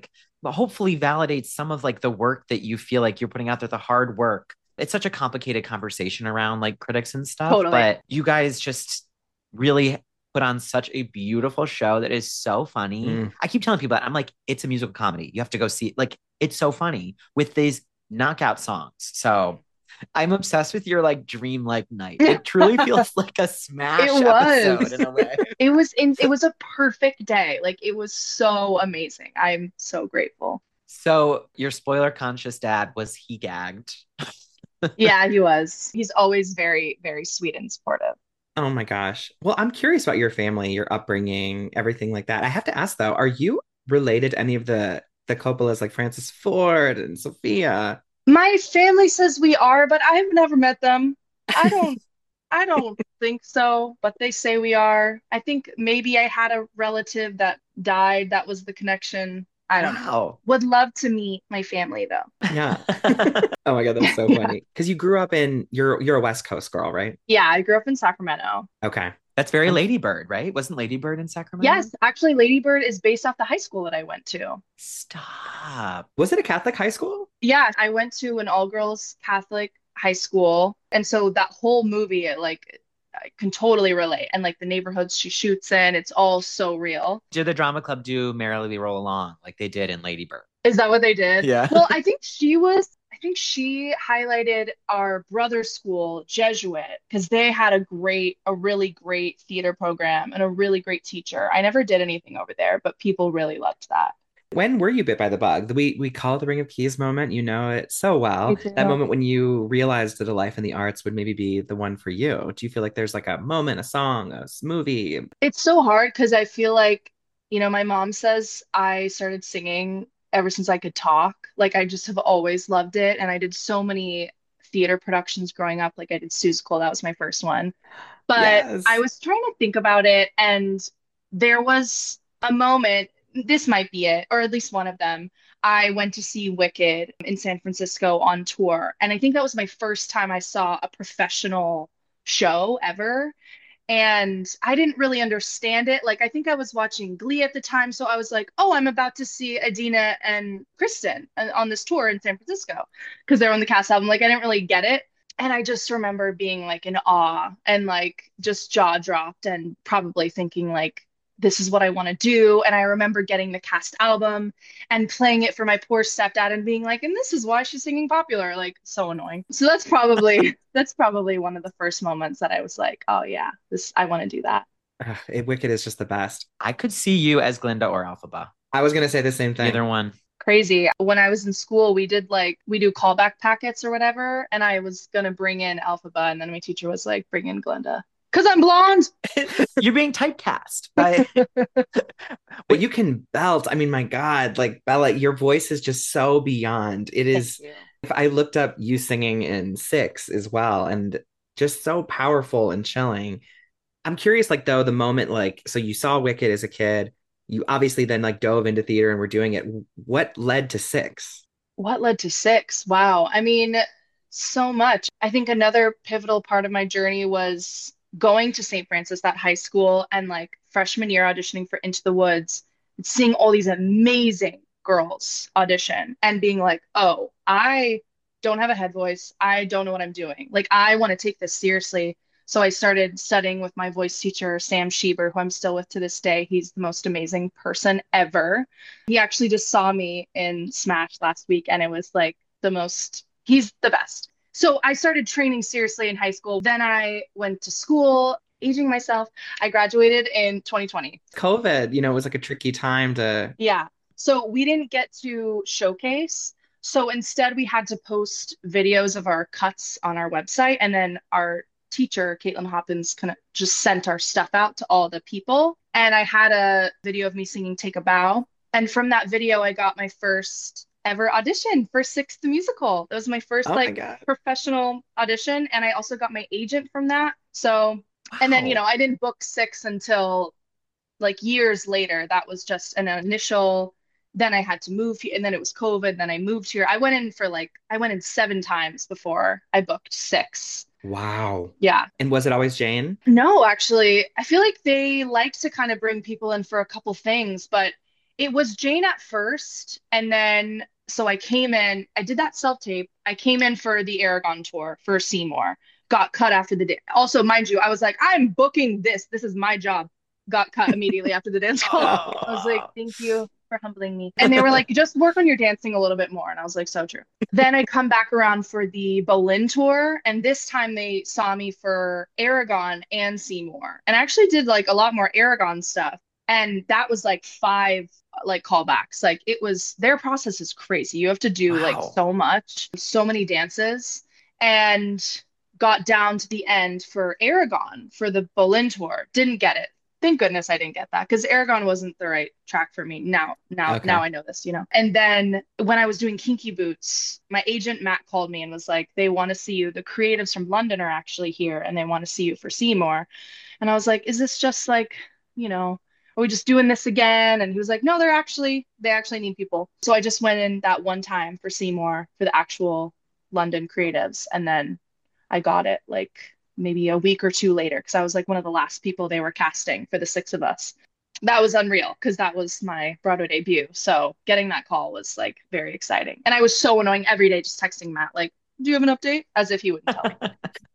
Speaker 1: hopefully validate some of like the work that you feel like you're putting out there, the hard work. It's such a complicated conversation around like critics and stuff,
Speaker 4: Totally.
Speaker 1: but you guys just really put on such a beautiful show that is so funny.
Speaker 3: Mm.
Speaker 1: I keep telling people that I'm like, it's a musical comedy. You have to go see it. Like, it's so funny with these knockout songs. So I'm obsessed with your like dream-like night. It truly feels like a Smash
Speaker 4: It was.
Speaker 1: episode in a way.
Speaker 4: It was in, it was a perfect day. Like it was so amazing. I'm so grateful.
Speaker 1: So your spoiler conscious dad, was he gagged?
Speaker 4: Yeah, he was. He's always very, very sweet and supportive.
Speaker 3: Oh my gosh. Well, I'm curious about your family, your upbringing, everything like that. I have to ask though, are you related to any of the the Coppolas like Francis Ford and Sophia?
Speaker 4: My family says we are, but I've never met them. I don't I don't think so, but they say we are. I think maybe I had a relative that died. That was the connection. I don't know.
Speaker 1: Wow.
Speaker 4: Would love to meet my family though.
Speaker 3: Yeah. Oh my God, that's so
Speaker 4: Yeah.
Speaker 3: funny. Because you grew up in you're you're a West Coast girl, right?
Speaker 4: Yeah, I grew up in Sacramento.
Speaker 3: Okay.
Speaker 1: That's very Lady Bird, right? Wasn't Lady Bird in Sacramento?
Speaker 4: Yes, actually, Lady Bird is based off the high school that I went to.
Speaker 1: Stop.
Speaker 3: Was it a Catholic high school?
Speaker 4: Yeah, I went to an all-girls Catholic high school. And so that whole movie, it, like, I can totally relate. And like the neighborhoods she shoots in, it's all so real.
Speaker 1: Did the drama club do Merrily Roll Along like they did in Lady Bird?
Speaker 4: Is that what they did?
Speaker 1: Yeah.
Speaker 4: Well, I think she was, I think she highlighted our brother school, Jesuit, because they had a great, a really great theater program and a really great teacher. I never did anything over there, but people really loved that.
Speaker 3: When were you bit by the bug? We we call it the Ring of Keys moment. You know it so well.
Speaker 4: Me too.
Speaker 3: That moment when you realized that a life in the arts would maybe be the one for you. Do you feel like there's like a moment, a song, a s- movie?
Speaker 4: It's so hard because I feel like, you know, my mom says I started singing ever since I could talk. Like I just have always loved it. And I did so many theater productions growing up. Like I did Seussical, that was my first one. But
Speaker 3: Yes.
Speaker 4: I was trying to think about it, and there was a moment, this might be it, or at least one of them. I went to see Wicked in San Francisco on tour. And I think that was my first time I saw a professional show ever. And I didn't really understand it. Like, I think I was watching Glee at the time. So I was like, oh, I'm about to see Adina and Kristen uh, on this tour in San Francisco because they're on the cast album. Like, I didn't really get it. And I just remember being like in awe and like just jaw dropped and probably thinking, like, this is what I want to do. And I remember getting the cast album and playing it for my poor stepdad and being like, and this is why she's singing Popular. Like, so annoying. So that's probably that's probably one of the first moments that I was like, oh yeah, this I want to do that.
Speaker 3: Ugh, it, Wicked is just the best.
Speaker 1: I could see you as Glinda or Alphaba.
Speaker 3: I was gonna say the same thing.
Speaker 1: Either one.
Speaker 4: Crazy. When I was in school, we did like we do callback packets or whatever, and I was gonna bring in Alphaba, and then my teacher was like, bring in Glinda. Because I'm blonde.
Speaker 1: You're being typecast by
Speaker 3: But you can belt. I mean, my God, like Bella, your voice is just so beyond. It is.
Speaker 4: Thank you.
Speaker 3: If I looked up you singing in Six as well, and just so powerful and chilling. I'm curious, like though, the moment, like, so you saw Wicked as a kid, you obviously then like dove into theater and were doing it. What led to Six?
Speaker 4: What led to Six? Wow. I mean, so much. I think another pivotal part of my journey was going to Saint Francis, that high school, and like freshman year auditioning for Into the Woods, and seeing all these amazing girls audition and being like, oh, I don't have a head voice. I don't know what I'm doing. Like, I want to take this seriously. So I started studying with my voice teacher, Sam Schieber, who I'm still with to this day. He's the most amazing person ever. He actually just saw me in Smash last week, and it was like the most, he's the best. So I started training seriously in high school. Then I went to school, aging myself. I graduated in twenty twenty.
Speaker 3: COVID, you know, it was like a tricky time to.
Speaker 4: Yeah. So we didn't get to showcase. So instead, we had to post videos of our cuts on our website. And then our teacher, Caitlin Hoppins, kind of just sent our stuff out to all the people. And I had a video of me singing Take a Bow. And from that video, I got my first ever audition for Six the Musical. That was my first
Speaker 3: Oh my
Speaker 4: like
Speaker 3: God.
Speaker 4: professional audition. And I also got my agent from that. So, and then, you
Speaker 1: Wow.
Speaker 4: know, I didn't book Six until like years later. That was just an initial. Then I had to move here, and then it was COVID. Then I moved here. I went in for like, I went in seven times before I booked Six.
Speaker 3: Wow.
Speaker 4: Yeah.
Speaker 3: And was it always Jane?
Speaker 4: No, actually, I feel like they like to kind of bring people in for a couple things, but It was Jane at first, and then so I came in, I did that self-tape. I came in for the Aragon tour for Seymour. Got cut after the day. Also, mind you, I was like, I'm booking this. This is my job. Got cut immediately after the dance call. I was like,
Speaker 1: Oh.
Speaker 4: thank you for humbling me. And they were like, just work on your dancing a little bit more. And I was like, so true. Then I come back around for the Berlin tour, and this time they saw me for Aragon and Seymour. And I actually did like a lot more Aragon stuff. And that was like five like callbacks. Like it was their process is crazy. You have to do like
Speaker 1: Wow.
Speaker 4: so much, so many dances, and got down to the end for Aragon for the Berlin tour. Didn't get it. Thank goodness I didn't get that because Aragon wasn't the right track for me. Now, now, now
Speaker 3: Okay.
Speaker 4: I know this, you know. And then when I was doing Kinky Boots, my agent Matt called me and was like, "They want to see you. The creatives from London are actually here, and they want to see you for Seymour." And I was like, "Is this just like, you know, are we just doing this again?" And he was like, "No, they're actually they actually need people." So I just went in that one time for Seymour for the actual London creatives, and then I got it like maybe a week or two later because I was like one of the last people they were casting for the six of us. That was unreal because that was my Broadway debut. So getting that call was like very exciting. And I was so annoying every day just texting Matt, like, do you have an update? As if he wouldn't tell me.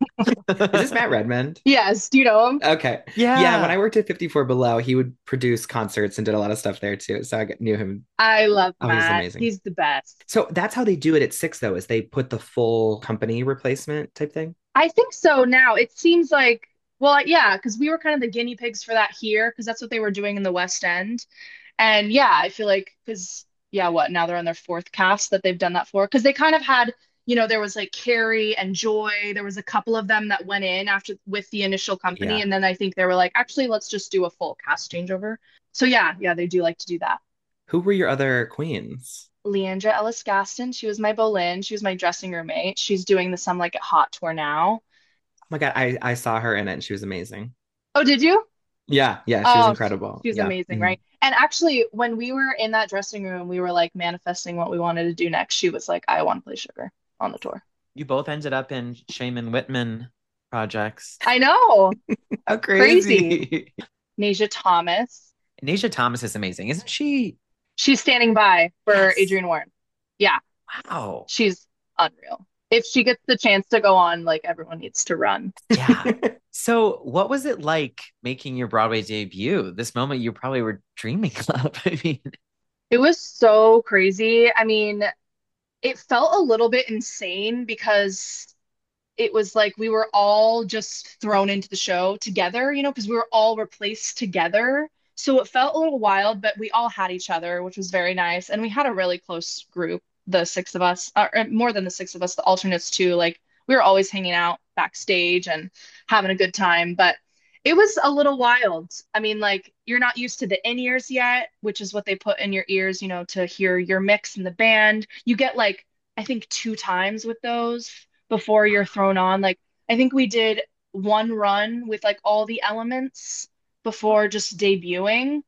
Speaker 3: Is this Matt Redmond?
Speaker 4: Yes, do you know him?
Speaker 3: Okay. Yeah, when
Speaker 1: Yeah.
Speaker 3: I worked at fifty-four Below, he would produce concerts and did a lot of stuff there too. So I g- knew him.
Speaker 4: I love
Speaker 3: Oh, he's
Speaker 4: Matt.
Speaker 3: amazing.
Speaker 4: He's the best.
Speaker 3: So that's how they do it at Six, though, is they put the full company replacement type thing.
Speaker 4: I think so now. It seems like, well, yeah, because we were kind of the guinea pigs for that here because that's what they were doing in the West End. And yeah, I feel like because yeah, what now they're on their fourth cast that they've done that for because they kind of had, you know, there was like Carrie and Joy. There was a couple of them that went in after with the initial company,
Speaker 3: Yeah.
Speaker 4: and then I think they were like, actually, let's just do a full cast changeover. So yeah, yeah, they do like to do that.
Speaker 3: Who were your other queens?
Speaker 4: Leandra Ellis Gaston, she was my Bolin. She was my dressing roommate. She's doing the Some Like It Hot tour now.
Speaker 3: Oh my God, I, I saw her in it and she was amazing.
Speaker 4: Oh, did you?
Speaker 3: Yeah, yeah, she was
Speaker 4: Oh,
Speaker 3: incredible.
Speaker 4: she's
Speaker 3: Yeah.
Speaker 4: amazing,
Speaker 3: Mhm.
Speaker 4: right? And actually, when we were in that dressing room, we were like manifesting what we wanted to do next. She was like, I want to play Sugar on the tour.
Speaker 1: You both ended up in Shaman Whitman projects.
Speaker 4: I know.
Speaker 1: How
Speaker 4: Crazy.
Speaker 1: crazy.
Speaker 4: Nasia Thomas.
Speaker 1: Nasia Thomas is amazing, isn't she?
Speaker 4: She's standing by for
Speaker 1: Yes.
Speaker 4: Adrienne Warren. Yeah,
Speaker 1: Wow.
Speaker 4: she's unreal. If she gets the chance to go on, like everyone needs to run.
Speaker 1: Yeah. So, what was it like making your Broadway debut? This moment you probably were dreaming of. I mean,
Speaker 4: It was so crazy. I mean, it felt a little bit insane because it was like we were all just thrown into the show together, you know, because we were all replaced together. So it felt a little wild, but we all had each other, which was very nice. And we had a really close group, the six of us, or or more than the six of us, the alternates too. Like we were always hanging out backstage and having a good time. But it was a little wild. I mean, like you're not used to the in-ears yet, which is what they put in your ears, you know, to hear your mix in the band. You get like, I think two times with those before you're thrown on. Like I think we did one run with like all the elements before just debuting.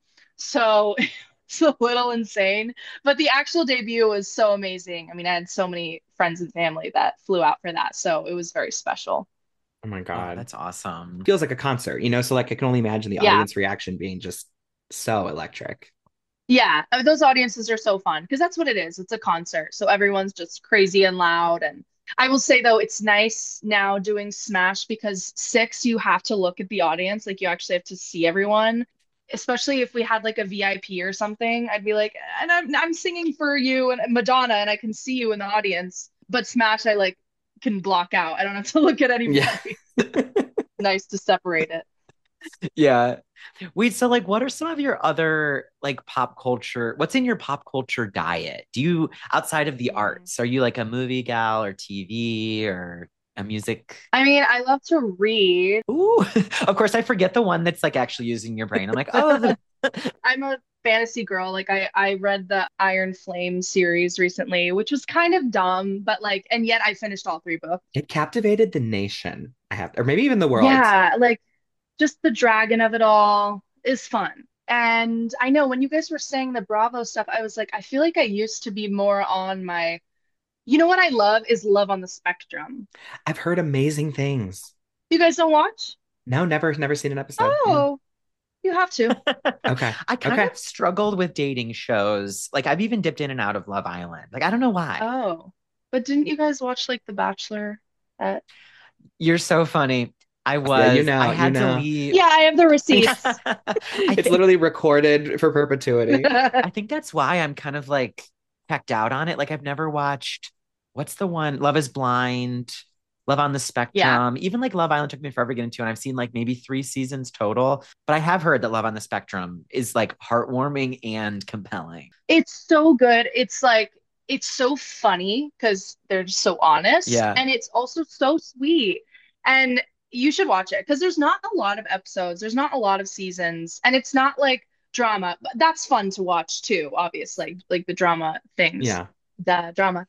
Speaker 4: So it's a little insane, but the actual debut was so amazing. I mean, I had so many friends and family that flew out for that, so it was very special.
Speaker 3: Oh my
Speaker 1: oh,
Speaker 3: God.
Speaker 1: that's awesome.
Speaker 3: Feels like a concert, you know? So like I can only imagine the
Speaker 4: Yeah.
Speaker 3: audience reaction being just so electric.
Speaker 4: Yeah, uh, those audiences are so fun because that's what it is. It's a concert. So everyone's just crazy and loud. And I will say though, it's nice now doing Smash because six, you have to look at the audience. Like you actually have to see everyone. Especially if we had like a V I P or something, I'd be like, and I'm I'm singing for you and Madonna and I can see you in the audience. But Smash, I like can block out. I don't have to look at
Speaker 3: Yeah.
Speaker 4: anybody. Nice to separate it.
Speaker 1: Yeah. Wait, so like what are some of your other like pop culture? What's in your pop culture diet? Do you outside of the
Speaker 4: Mm.
Speaker 1: arts, are you like a movie gal or T V or a music?
Speaker 4: I mean, I love to read.
Speaker 1: Ooh, of course I forget the one that's like actually using your brain. I'm like, oh, the
Speaker 4: I'm a fantasy girl. Like I I read the Iron Flame series recently, which was kind of dumb, but like and yet I finished all three books.
Speaker 3: It captivated the nation, I have, or maybe even the world.
Speaker 4: Yeah, like just the dragon of it all is fun. And I know when you guys were saying the Bravo stuff, I was like, I feel like I used to be more on my, you know what I love is Love on the Spectrum.
Speaker 3: I've heard amazing things.
Speaker 4: You guys don't watch?
Speaker 3: No, never, never seen an episode. Yeah.
Speaker 4: Oh, You have to.
Speaker 3: Okay.
Speaker 1: I kind
Speaker 3: Okay.
Speaker 1: of struggled with dating shows. Like I've even dipped in and out of Love Island. Like I don't know why.
Speaker 4: Oh, but didn't you guys watch like The Bachelor? At...
Speaker 1: You're so funny. I
Speaker 3: Yeah, you
Speaker 1: was, I
Speaker 3: know, you
Speaker 1: had to
Speaker 3: know.
Speaker 1: leave.
Speaker 4: Yeah, I have the receipts.
Speaker 1: I
Speaker 3: It's
Speaker 1: think
Speaker 3: literally recorded for perpetuity.
Speaker 1: I think that's why I'm kind of like checked out on it. Like I've never watched what's the one? Love is Blind, Love on the
Speaker 4: Yeah,
Speaker 1: Spectrum. Even like Love Island took me forever to get into, and I've seen like maybe three seasons total. But I have heard that Love on the Spectrum is like heartwarming and compelling.
Speaker 4: it's so good. It's like it's so funny because they're just so honest,
Speaker 1: Yeah.
Speaker 4: and it's also so sweet. And you should watch it because there's not a lot of episodes, there's not a lot of seasons, and it's not like drama. But that's fun to watch too, obviously, like the drama things,
Speaker 3: Yeah.
Speaker 4: the drama.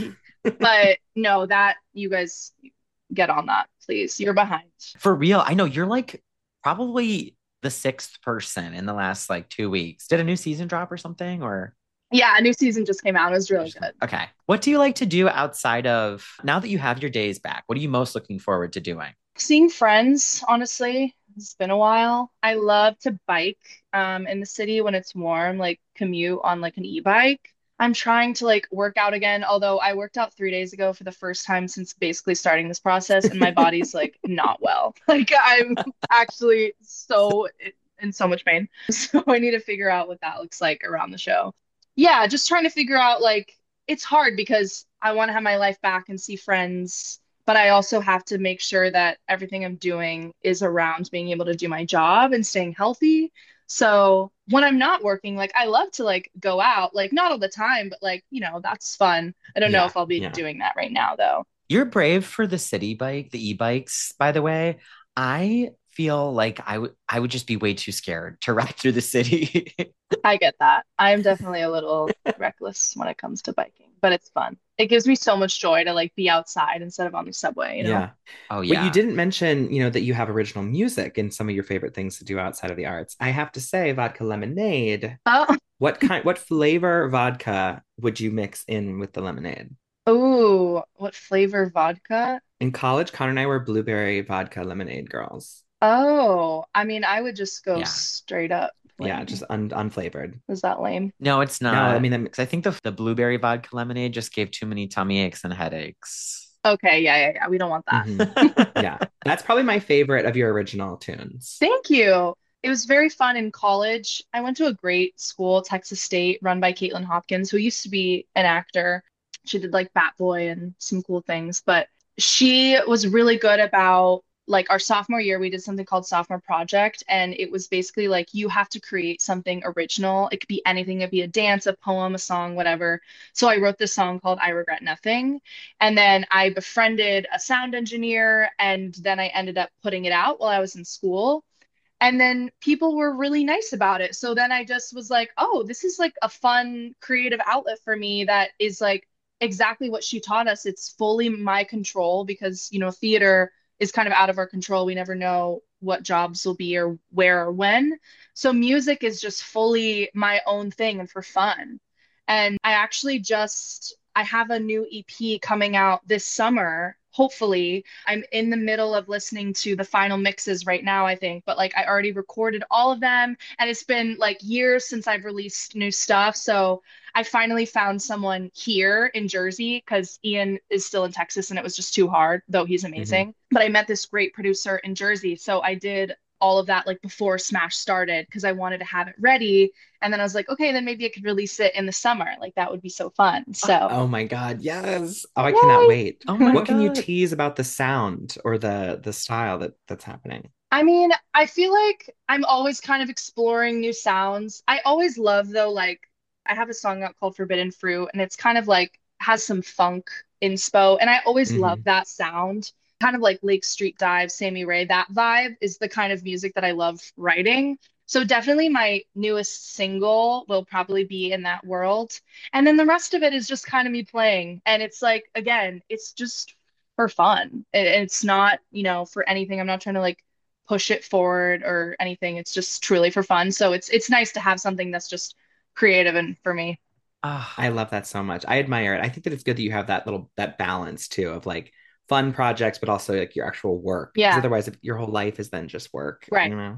Speaker 4: But no, that you guys get on that, please. You're behind.
Speaker 1: For real. I know you're like probably the sixth person in the last like two weeks. Did a new season drop or something? Or
Speaker 4: Yeah, a new season just came out. It was really good.
Speaker 1: okay. What do you like to do outside of now that you have your days back? What are you most looking forward to doing?
Speaker 4: Seeing friends, honestly, it's been a while. I love to bike um in the city when it's warm, like commute on like an e-bike. I'm trying to like work out again, although I worked out three days ago for the first time since basically starting this process, and my body's like not well. Like I'm actually so in so much pain. So I need to figure out what that looks like around the show. Yeah, just trying to figure out like it's hard because I want to have my life back and see friends, but I also have to make sure that everything I'm doing is around being able to do my job and staying healthy. So when I'm not working, like I love to like go out, like not all the time, but like, you know, that's fun. I don't know
Speaker 3: Yeah.
Speaker 4: if I'll be
Speaker 3: Yeah.
Speaker 4: doing that right now though.
Speaker 1: You're brave for the city bike, the e-bikes, by the way. I feel like I would I would just be way too scared to ride through the city.
Speaker 4: I get that. I'm definitely a little reckless when it comes to biking, but it's fun. It gives me so much joy to like be outside instead of on the subway, you know?
Speaker 3: Yeah.
Speaker 1: Oh
Speaker 3: Wait, you
Speaker 1: yeah.
Speaker 3: didn't mention, you know, that you have original music and some of your favorite things to do outside of the arts. I have to say, vodka lemonade.
Speaker 4: Oh,
Speaker 3: What kind, what flavor vodka would you mix in with the lemonade?
Speaker 4: ooh, what flavor vodka?
Speaker 3: In college, Connor and I were blueberry vodka lemonade girls.
Speaker 4: Oh, I mean, I would just go
Speaker 1: Yeah.
Speaker 4: straight up
Speaker 3: Yeah,
Speaker 4: plain.
Speaker 3: just un unflavored.
Speaker 4: Is that lame?
Speaker 1: No, it's
Speaker 3: No, I
Speaker 1: not.
Speaker 3: mean, that,
Speaker 1: Because I think the the blueberry vodka lemonade just gave too many tummy aches and headaches.
Speaker 4: Okay, yeah, yeah, yeah. We don't want that.
Speaker 3: mhm. Yeah, that's probably my favorite of your original tunes.
Speaker 4: Thank you. It was very fun in college. I went to a great school, Texas State, run by Caitlin Hopkins, who used to be an actor. She did like Bat Boy and some cool things, but she was really good about like our sophomore year, we did something called Sophomore Project, and it was basically like you have to create something original. It could be anything, it'd be a dance, a poem, a song, whatever. So I wrote this song called I Regret Nothing. And then I befriended a sound engineer, and then I ended up putting it out while I was in school. And then people were really nice about it. So then I just was like, oh, this is like a fun creative outlet for me that is like exactly what she taught us. It's fully my control because, you know, theater is kind of out of our control. We never know what jobs will be or where or when. So music is just fully my own thing and for fun. And I actually just I have a new E P coming out this summer, hopefully. I'm in the middle of listening to the final mixes right now, I think, but like I already recorded all of them and it's been like years since I've released new stuff. So I finally found someone here in Jersey because Ian is still in Texas and it was just too hard, though he's
Speaker 3: hmm
Speaker 4: amazing. But I met this great producer in Jersey. So I did all of that like before Smash started because I wanted to have it ready. And then I was like, okay, then maybe I could release it in the summer. Like that would be so fun. So,
Speaker 3: Oh my God, yes. Oh, I cannot
Speaker 4: yay.
Speaker 3: wait.
Speaker 1: Oh my
Speaker 3: What can you
Speaker 1: God.
Speaker 3: tease about the sound or the the style that that's happening?
Speaker 4: I mean, I feel like I'm always kind of exploring new sounds. I always love though, like I have a song out called Forbidden Fruit, and it's kind of like has some funk inspo, and I always love
Speaker 3: hmm
Speaker 4: that sound. Kind of like Lake Street Dive, Sammy Ray, that vibe is the kind of music that I love writing. So definitely my newest single will probably be in that world. And then the rest of it is just kind of me playing. And it's like, again, it's just for fun. It- It's not, you know, for anything. I'm not trying to like push it forward or anything. It's just truly for fun. So it's it's nice to have something that's just creative and for me.
Speaker 3: I
Speaker 1: Ah,
Speaker 3: love that so much. I admire it. I think that it's good that you have that little that balance too of like fun projects, but also like your actual work. Because
Speaker 4: Yeah,
Speaker 3: otherwise, if your whole life is then just work, you
Speaker 4: right.
Speaker 3: know?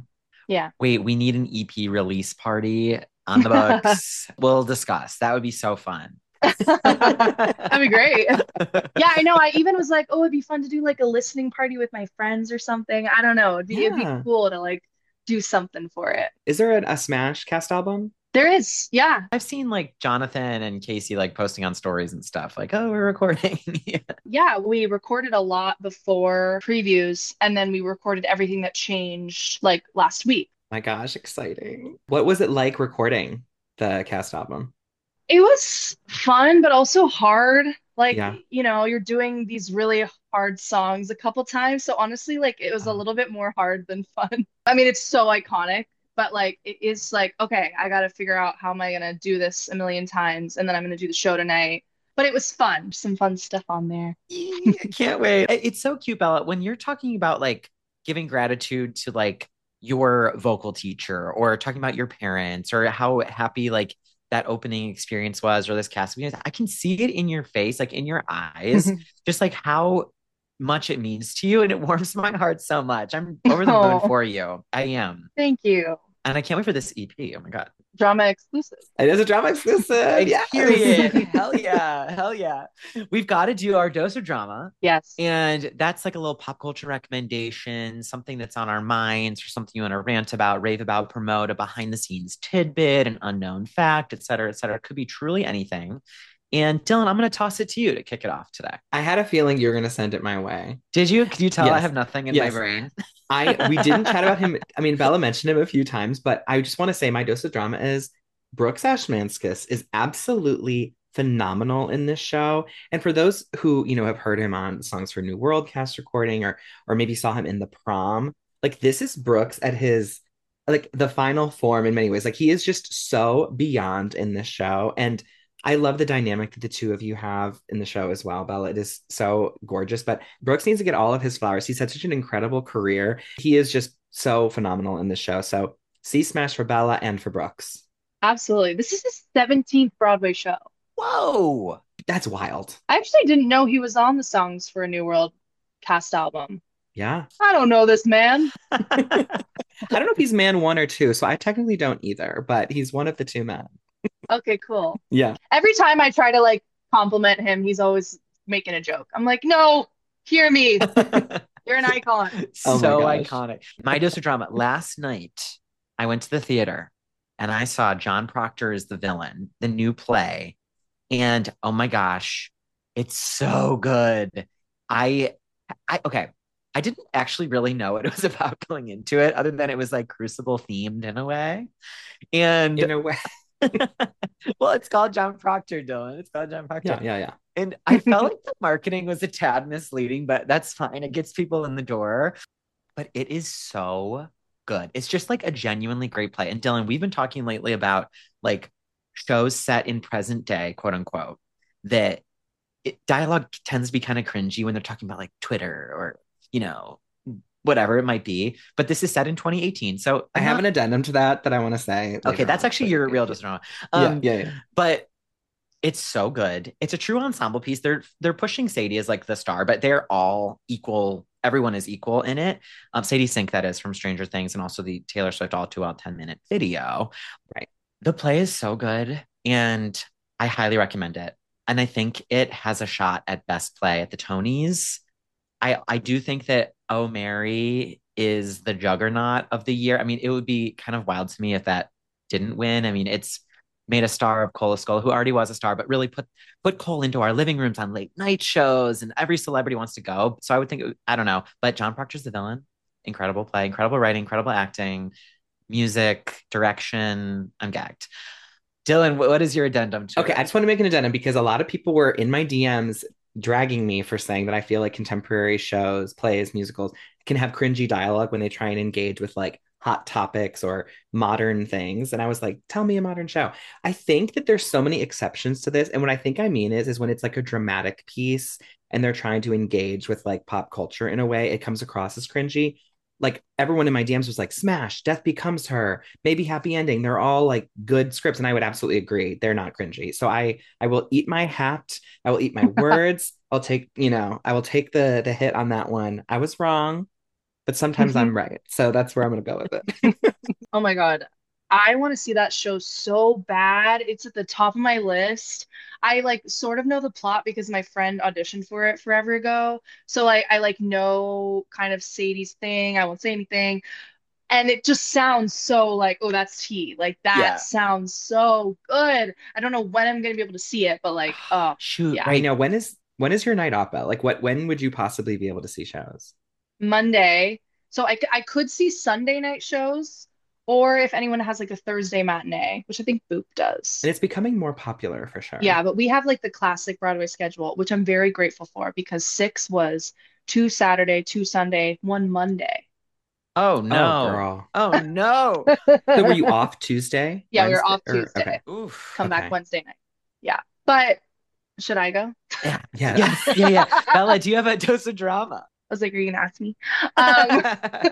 Speaker 4: Yeah.
Speaker 1: Wait, we need an E P release party on the books. We'll discuss. That would be so fun.
Speaker 4: That'd be great. Yeah, I know. I even was like, oh, it'd be fun to do like a listening party with my friends or something. I don't know. It'd be it'd be
Speaker 3: Yeah.
Speaker 4: cool to like do something for it.
Speaker 3: Is there a, a Smash cast album?
Speaker 4: There is, yeah.
Speaker 1: I've seen like Jonathan and Casey like posting on stories and stuff like, oh, we're recording. Yeah.
Speaker 4: Yeah, we recorded a lot before previews, and then we recorded everything that changed like last week.
Speaker 3: My gosh, exciting. What was it like recording the cast album?
Speaker 4: It was fun, but also hard. Like,
Speaker 3: Yeah.
Speaker 4: you know, you're doing these really hard songs a couple times. So honestly, like it was a
Speaker 3: Oh,
Speaker 4: little bit more hard than fun. I mean, it's so iconic, but like it is like, okay, I gotta figure out how am I gonna do this a million times, and then I'm gonna do the show tonight. But it was fun. Some fun stuff on there.
Speaker 1: I can't wait. It- It's so cute, Bella, when you're talking about like giving gratitude to like your vocal teacher or talking about your parents or how happy like that opening experience was or this cast. I can see it in your face, like in your eyes, just like how much it means to you. And it warms my heart so much. I'm over the moon
Speaker 4: Oh,
Speaker 1: for you. I am.
Speaker 4: thank you.
Speaker 1: And I can't wait for this E P. Oh my God.
Speaker 4: Drama exclusive.
Speaker 3: it is a drama exclusive.
Speaker 1: Like,
Speaker 3: Yes.
Speaker 1: period. Hell yeah. Hell yeah. We've got to do our dose of drama.
Speaker 4: Yes.
Speaker 1: And that's like a little pop culture recommendation, something that's on our minds or something you want to rant about, rave about, promote, a behind the scenes tidbit, an unknown fact, et cetera, et cetera. It could be truly anything. And Dylan, I'm going to toss it to you to kick it off today.
Speaker 3: I had a feeling you were going to send it my way.
Speaker 1: Did you? Could you tell I
Speaker 3: Yes.
Speaker 1: have nothing in
Speaker 3: Yes.
Speaker 1: my brain?
Speaker 3: I we didn't chat about him. I mean, Bella mentioned him a few times, but I just want to say my dose of drama is Brooks Ashmanskas is absolutely phenomenal in this show. And for those who, you know, have heard him on Songs for New World cast recording or or maybe saw him in The Prom, like this is Brooks at his like the final form in many ways. Like he is just so beyond in this show. And I love the dynamic that the two of you have in the show as well, Bella. It is so gorgeous. But Brooks needs to get all of his flowers. He's had such an incredible career. He is just so phenomenal in the show. So see Smash for Bella and for Brooks.
Speaker 4: Absolutely. This is his seventeenth Broadway show.
Speaker 1: Whoa.
Speaker 3: That's wild.
Speaker 4: I actually didn't know he was on the Songs for a New World cast album.
Speaker 3: Yeah.
Speaker 4: I don't know this man.
Speaker 3: I don't know if he's man one or two, so I technically don't either, but he's one of the two men.
Speaker 4: Okay, cool.
Speaker 3: Yeah.
Speaker 4: Every time I try to like compliment him, he's always making a joke. I'm like, no, hear me. You're an icon.
Speaker 3: Oh my
Speaker 1: So
Speaker 3: gosh.
Speaker 1: iconic. My dose of drama. Last night, I went to the theater and I saw John Proctor as the villain, the new play. And oh my gosh, it's so good. I, I, okay. I didn't actually really know what it was about going into it, other than it was like Crucible themed in a way. And
Speaker 3: In a way.
Speaker 1: well, it's called John Proctor, Dylan. It's called John Proctor.
Speaker 3: Yeah, yeah, yeah.
Speaker 1: And I felt like the marketing was a tad misleading, but that's fine. It gets people in the door. But it is so good. It's just like a genuinely great play. And Dylan, we've been talking lately about like shows set in present day, quote unquote, that it, dialogue tends to be kind of cringy when they're talking about like Twitter or, you know, whatever it might be. But this is set in twenty eighteen. So
Speaker 3: I
Speaker 1: I'm
Speaker 3: have
Speaker 1: not-
Speaker 3: an addendum to that that I want to say.
Speaker 1: Okay,
Speaker 3: later
Speaker 1: that's
Speaker 3: on,
Speaker 1: actually
Speaker 3: but-
Speaker 1: your real drama.
Speaker 3: Yeah,
Speaker 1: Um,
Speaker 3: yeah, yeah.
Speaker 1: but it's so good. It's a true ensemble piece. They're they're pushing Sadie as like the star, but they're all equal. Everyone is equal in it. Um, Sadie Sink, that is from Stranger Things, and also the Taylor Swift all too well ten minute video.
Speaker 3: Right.
Speaker 1: The play is so good, and I highly recommend it. And I think it has a shot at best play at the Tonys. I I do think that Oh Mary is the juggernaut of the year. I mean, it would be kind of wild to me if that didn't win. I mean, it's made a star of Cole Escola, who already was a star, but really put put Cole into our living rooms on late night shows, and every celebrity wants to go. So I would think, it would- I don't know, but John Proctor's the villain. Incredible play, incredible writing, incredible acting, music, direction. I'm gagged. Dylan, wh- what is your addendum to
Speaker 3: Okay,
Speaker 1: it?
Speaker 3: I just want to make an addendum because a lot of people were in my D Ms dragging me for saying that I feel like contemporary shows, plays, musicals can have cringy dialogue when they try and engage with like hot topics or modern things. And I was like, tell me a modern show. I think that there's so many exceptions to this. And what I think I mean is, is when it's like a dramatic piece and they're trying to engage with like pop culture in a way, it comes across as cringy. Like everyone in my D Ms was like, Smash, Death Becomes Her, maybe Happy Ending. They're all like good scripts. And I would absolutely agree. They're not cringy. So I I will eat my hat. I will eat my words. I'll take, you know, I will take the the hit on that one. I was wrong, but sometimes I'm right. So that's where I'm gonna go with it.
Speaker 4: Oh my God. I want to see that show so bad. It's at the top of my list. I like sort of know the plot because my friend auditioned for it forever ago. So like I like know kind of Sadie's thing. I won't say anything. And it just sounds so like, oh, that's tea. Like that
Speaker 1: Yeah.
Speaker 4: sounds so good. I don't know when I'm gonna be able to see it, but like, oh
Speaker 1: Shoot,
Speaker 4: yeah.
Speaker 3: I
Speaker 1: wait.
Speaker 3: know. When is when is your night off, Belle? Like what when would you possibly be able to see shows?
Speaker 4: Monday. So I, c- I could see Sunday night shows, or if anyone has like a Thursday matinee, which I think Boop
Speaker 3: And
Speaker 4: does.
Speaker 3: it's becoming more popular for sure.
Speaker 4: Yeah, but we have like the classic Broadway schedule, which I'm very grateful for because six was two Saturday, two Sunday, one Monday.
Speaker 1: Oh
Speaker 3: Oh,
Speaker 1: no.
Speaker 3: girl.
Speaker 1: Oh no.
Speaker 3: So were you off Tuesday,
Speaker 4: Yeah, we were
Speaker 3: Wednesday,
Speaker 4: off
Speaker 3: or okay,
Speaker 4: Tuesday,
Speaker 1: Oof.
Speaker 4: come back
Speaker 3: okay,
Speaker 4: Wednesday night. Yeah. But should I go?
Speaker 1: Yeah.
Speaker 3: yeah.
Speaker 1: Yes. Yeah. Yeah. Bella, do you have a dose of drama?
Speaker 4: I was like, are you gonna ask me? Um,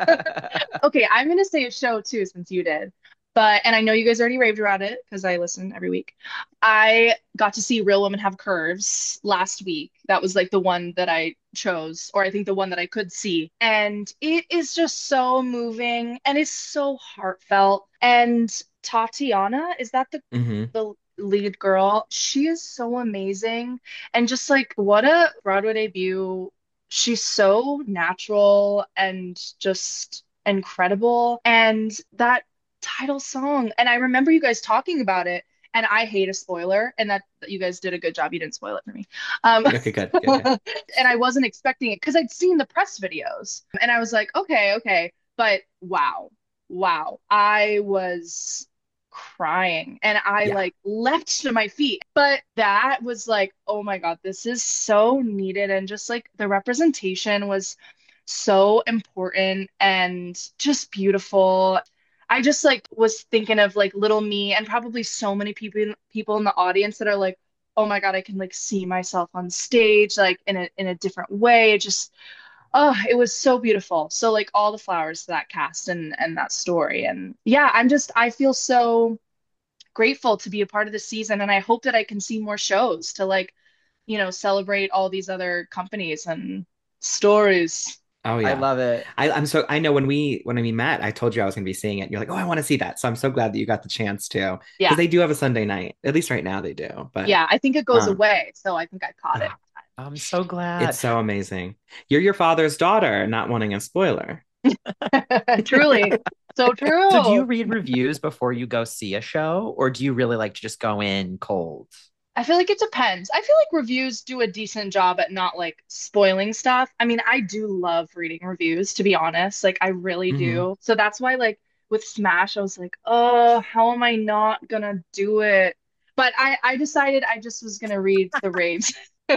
Speaker 4: okay, I'm gonna say a show too, since you did. But and I know you guys already raved about it because I listen every week. I got to see Real Women Have Curves last week. That was like the one that I chose, or I think the one that I could see. And it is just so moving and it's so heartfelt. And Tatiana, is that the
Speaker 3: hmm
Speaker 4: the lead girl? She is so amazing. And just like what a Broadway debut. She's so natural and just incredible. And that title song, and I remember you guys talking about it, and I hate a spoiler, and that, that you guys did a good job. You didn't spoil it for me. Um,
Speaker 3: Okay, good, good, good.
Speaker 4: and I wasn't expecting it because I'd seen the press videos, and I was like, okay, okay. But wow, wow. I was crying and I
Speaker 3: Yeah.
Speaker 4: like leapt to my feet. But that was like, oh my God, this is so needed. And just like the representation was so important and just beautiful. I just like was thinking of like little me and probably so many people people in the audience that are like, oh my God, I can like see myself on stage like in a in a different way. It just oh, it was so beautiful. So like all the flowers to that cast and and that story. And yeah, I'm just I feel so grateful to be a part of the season and I hope that I can see more shows to like, you know, celebrate all these other companies and stories.
Speaker 3: Oh
Speaker 1: I
Speaker 3: yeah.
Speaker 1: love it.
Speaker 3: I, I'm so I know when we when we met, I told you I was gonna be seeing it. You're like, oh, I want to see that. So I'm so glad that you got the chance to. Because
Speaker 4: Yeah.
Speaker 3: they do have a Sunday night. At least right now they do. But
Speaker 4: Yeah, I think it goes
Speaker 3: um
Speaker 4: away, so I think I caught it.
Speaker 3: oh,
Speaker 1: I'm so
Speaker 3: it's
Speaker 1: glad.
Speaker 3: so amazing. You're your father's daughter, not wanting a spoiler.
Speaker 4: Truly. So
Speaker 1: So do you
Speaker 4: true.
Speaker 1: read reviews before you go see a show, or do you really like to just go in cold?
Speaker 4: I feel like it depends. I feel like reviews do a decent job at not like spoiling stuff. I mean, I do love reading reviews, to be honest. Like, I really
Speaker 3: hmm
Speaker 4: do. So that's why, like, with Smash, I was like, oh, how am I not gonna do it? But I, I decided I just was gonna read the raves.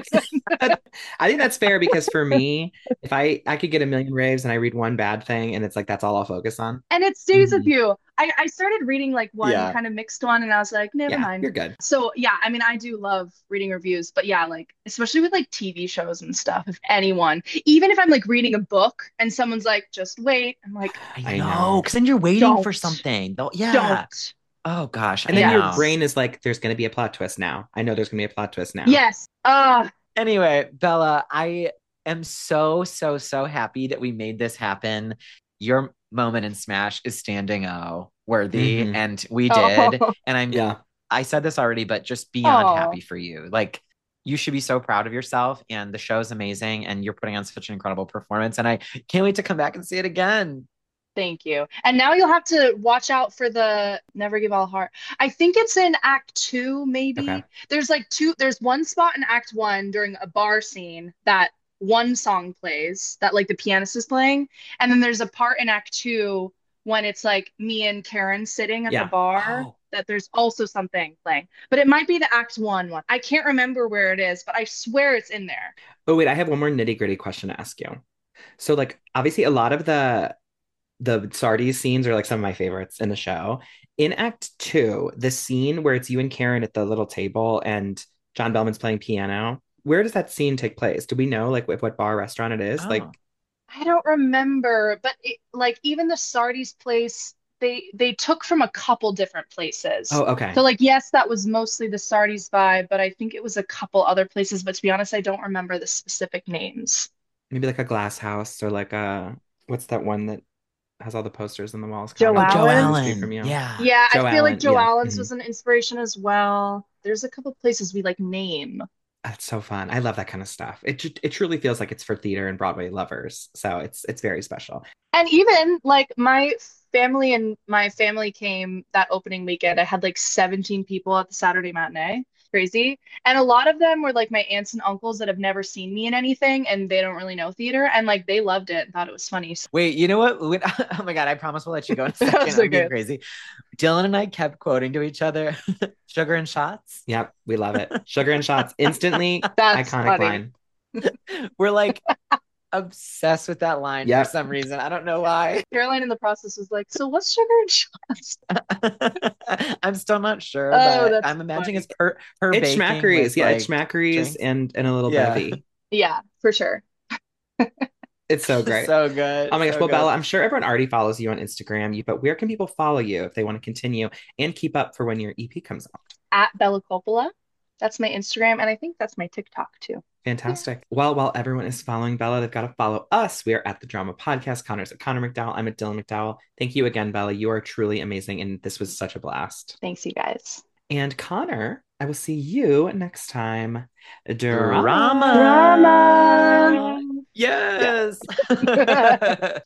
Speaker 3: I think that's fair because for me, if I I could get a million raves and I read one bad thing and it's like that's all I'll focus on.
Speaker 4: And it stays with
Speaker 3: hmm
Speaker 4: you. I, I started reading like one
Speaker 1: Yeah.
Speaker 4: kind of mixed one, and I was like, never
Speaker 3: Yeah,
Speaker 4: mind.
Speaker 3: you're good.
Speaker 4: So yeah, I mean, I do love reading reviews, but yeah, like especially with like T V shows and stuff, if anyone, even if I'm like reading a book and someone's like, just wait, I'm like,
Speaker 1: I
Speaker 3: I
Speaker 1: know,
Speaker 3: know.
Speaker 1: because then you're waiting for
Speaker 4: don't,
Speaker 1: something. Though, yeah.
Speaker 4: don't.
Speaker 1: Oh gosh,
Speaker 3: And
Speaker 1: I
Speaker 3: then your
Speaker 1: know.
Speaker 4: Yes.
Speaker 3: brain is like, there's going to be a plot twist now. I know there's going to be a plot twist now.
Speaker 4: Yes. Uh,
Speaker 1: Anyway, Bella, I am so, so, so happy that we made this happen. Your moment in Smash is standing O worthy,
Speaker 3: hmm
Speaker 1: and we did.
Speaker 4: oh,
Speaker 1: And I'm,
Speaker 3: Yeah.
Speaker 1: I said this already, but just beyond
Speaker 4: oh,
Speaker 1: happy for you. Like, you should be so proud of yourself, and the show's amazing, and you're putting on such an incredible performance. And I can't wait to come back and see it again.
Speaker 4: thank you. And now you'll have to watch out for the Never Give All Heart. I think it's in Act Two,
Speaker 3: Okay.
Speaker 4: maybe. There's like two, there's one spot in Act One during a bar scene that one song plays, that like the pianist is playing. And then there's a part in Act Two when it's like me and Karen sitting at the
Speaker 3: Yeah.
Speaker 4: bar
Speaker 1: Oh,
Speaker 4: that there's also something playing. But it might be the Act One one. I can't remember where it is, but I swear it's in there.
Speaker 3: Oh, wait, I have one more nitty-gritty question to ask you. So, like, obviously, a lot of the the Sardi's scenes are like some of my favorites in the show. In Act Two, the scene where it's you and Karen at the little table and John Bellman's playing piano, where does that scene take place? Do we know like what, what bar restaurant it is? Like,
Speaker 1: oh,
Speaker 4: I don't remember, but it, like even the Sardi's place, they they took from a couple different places.
Speaker 3: oh, okay,
Speaker 4: So like yes, that was mostly the Sardi's vibe, but I think it was a couple other places. But to be honest, I don't remember the specific names.
Speaker 3: maybe like a glass house or like a what's that one that has all the posters on the walls.
Speaker 4: Joe
Speaker 3: Connor,
Speaker 1: Oh, Joe
Speaker 4: Allen.
Speaker 3: across the street from
Speaker 1: Allen.
Speaker 3: you.
Speaker 1: Yeah.
Speaker 4: Yeah, I
Speaker 3: Joe
Speaker 4: feel like
Speaker 3: Allen,
Speaker 4: Joe
Speaker 3: yeah.
Speaker 4: Allen's
Speaker 3: Mhm.
Speaker 4: was an inspiration as well. There's a couple places we like name.
Speaker 3: That's so fun. I love that kind of stuff. It ju- it truly feels like it's for theater and Broadway lovers. So it's it's very special.
Speaker 4: And even like my family and my family came that opening weekend. I had like seventeen people at the Saturday matinee. Crazy. And a lot of them were like my aunts and uncles that have never seen me in anything and they don't really know theater. And like they loved it and thought it was funny. So
Speaker 1: Wait, you know what? When- oh my God, I promise we'll let you go in a
Speaker 4: that
Speaker 1: second.
Speaker 4: was
Speaker 1: I'm
Speaker 4: so
Speaker 1: being
Speaker 4: good.
Speaker 1: crazy. Dylan and I kept quoting to each other, sugar and shots.
Speaker 3: Yep, we love it. Sugar and shots, instantly
Speaker 4: That's
Speaker 3: iconic
Speaker 4: funny.
Speaker 3: line.
Speaker 1: We're like obsessed with that line
Speaker 3: Yep.
Speaker 1: for some reason. I don't know why.
Speaker 4: Caroline in the process was like, so what's sugar and shots?
Speaker 1: I'm still not sure,
Speaker 4: Oh,
Speaker 1: but
Speaker 4: that's
Speaker 1: I'm imagining
Speaker 4: funny.
Speaker 1: it's her her
Speaker 3: It's
Speaker 1: baking
Speaker 3: schmackeries.
Speaker 1: with,
Speaker 3: Yeah,
Speaker 1: like,
Speaker 3: it's schmackeries
Speaker 1: drinks.
Speaker 3: and and a little
Speaker 1: Yeah.
Speaker 3: bevy.
Speaker 4: Yeah, for sure.
Speaker 3: It's so great.
Speaker 1: So good.
Speaker 3: Oh my gosh.
Speaker 1: so
Speaker 3: Well,
Speaker 1: good.
Speaker 3: Bella, I'm sure everyone already follows you on Instagram, you- but where can people follow you if they want to continue and keep up for when your E P comes out?
Speaker 4: At Bella Coppola. That's my Instagram, and I think that's my TikTok too.
Speaker 3: Fantastic. Well, while everyone is following Bella, they've got to follow us. We are at the Drama Podcast. Connor's at Connor McDowell. I'm at Dylan McDowell. Thank you again, Bella. You are truly amazing, and this was such a blast.
Speaker 4: Thanks, you guys.
Speaker 3: And Connor, I will see you next time.
Speaker 1: Drama.
Speaker 4: Drama.
Speaker 1: Yes.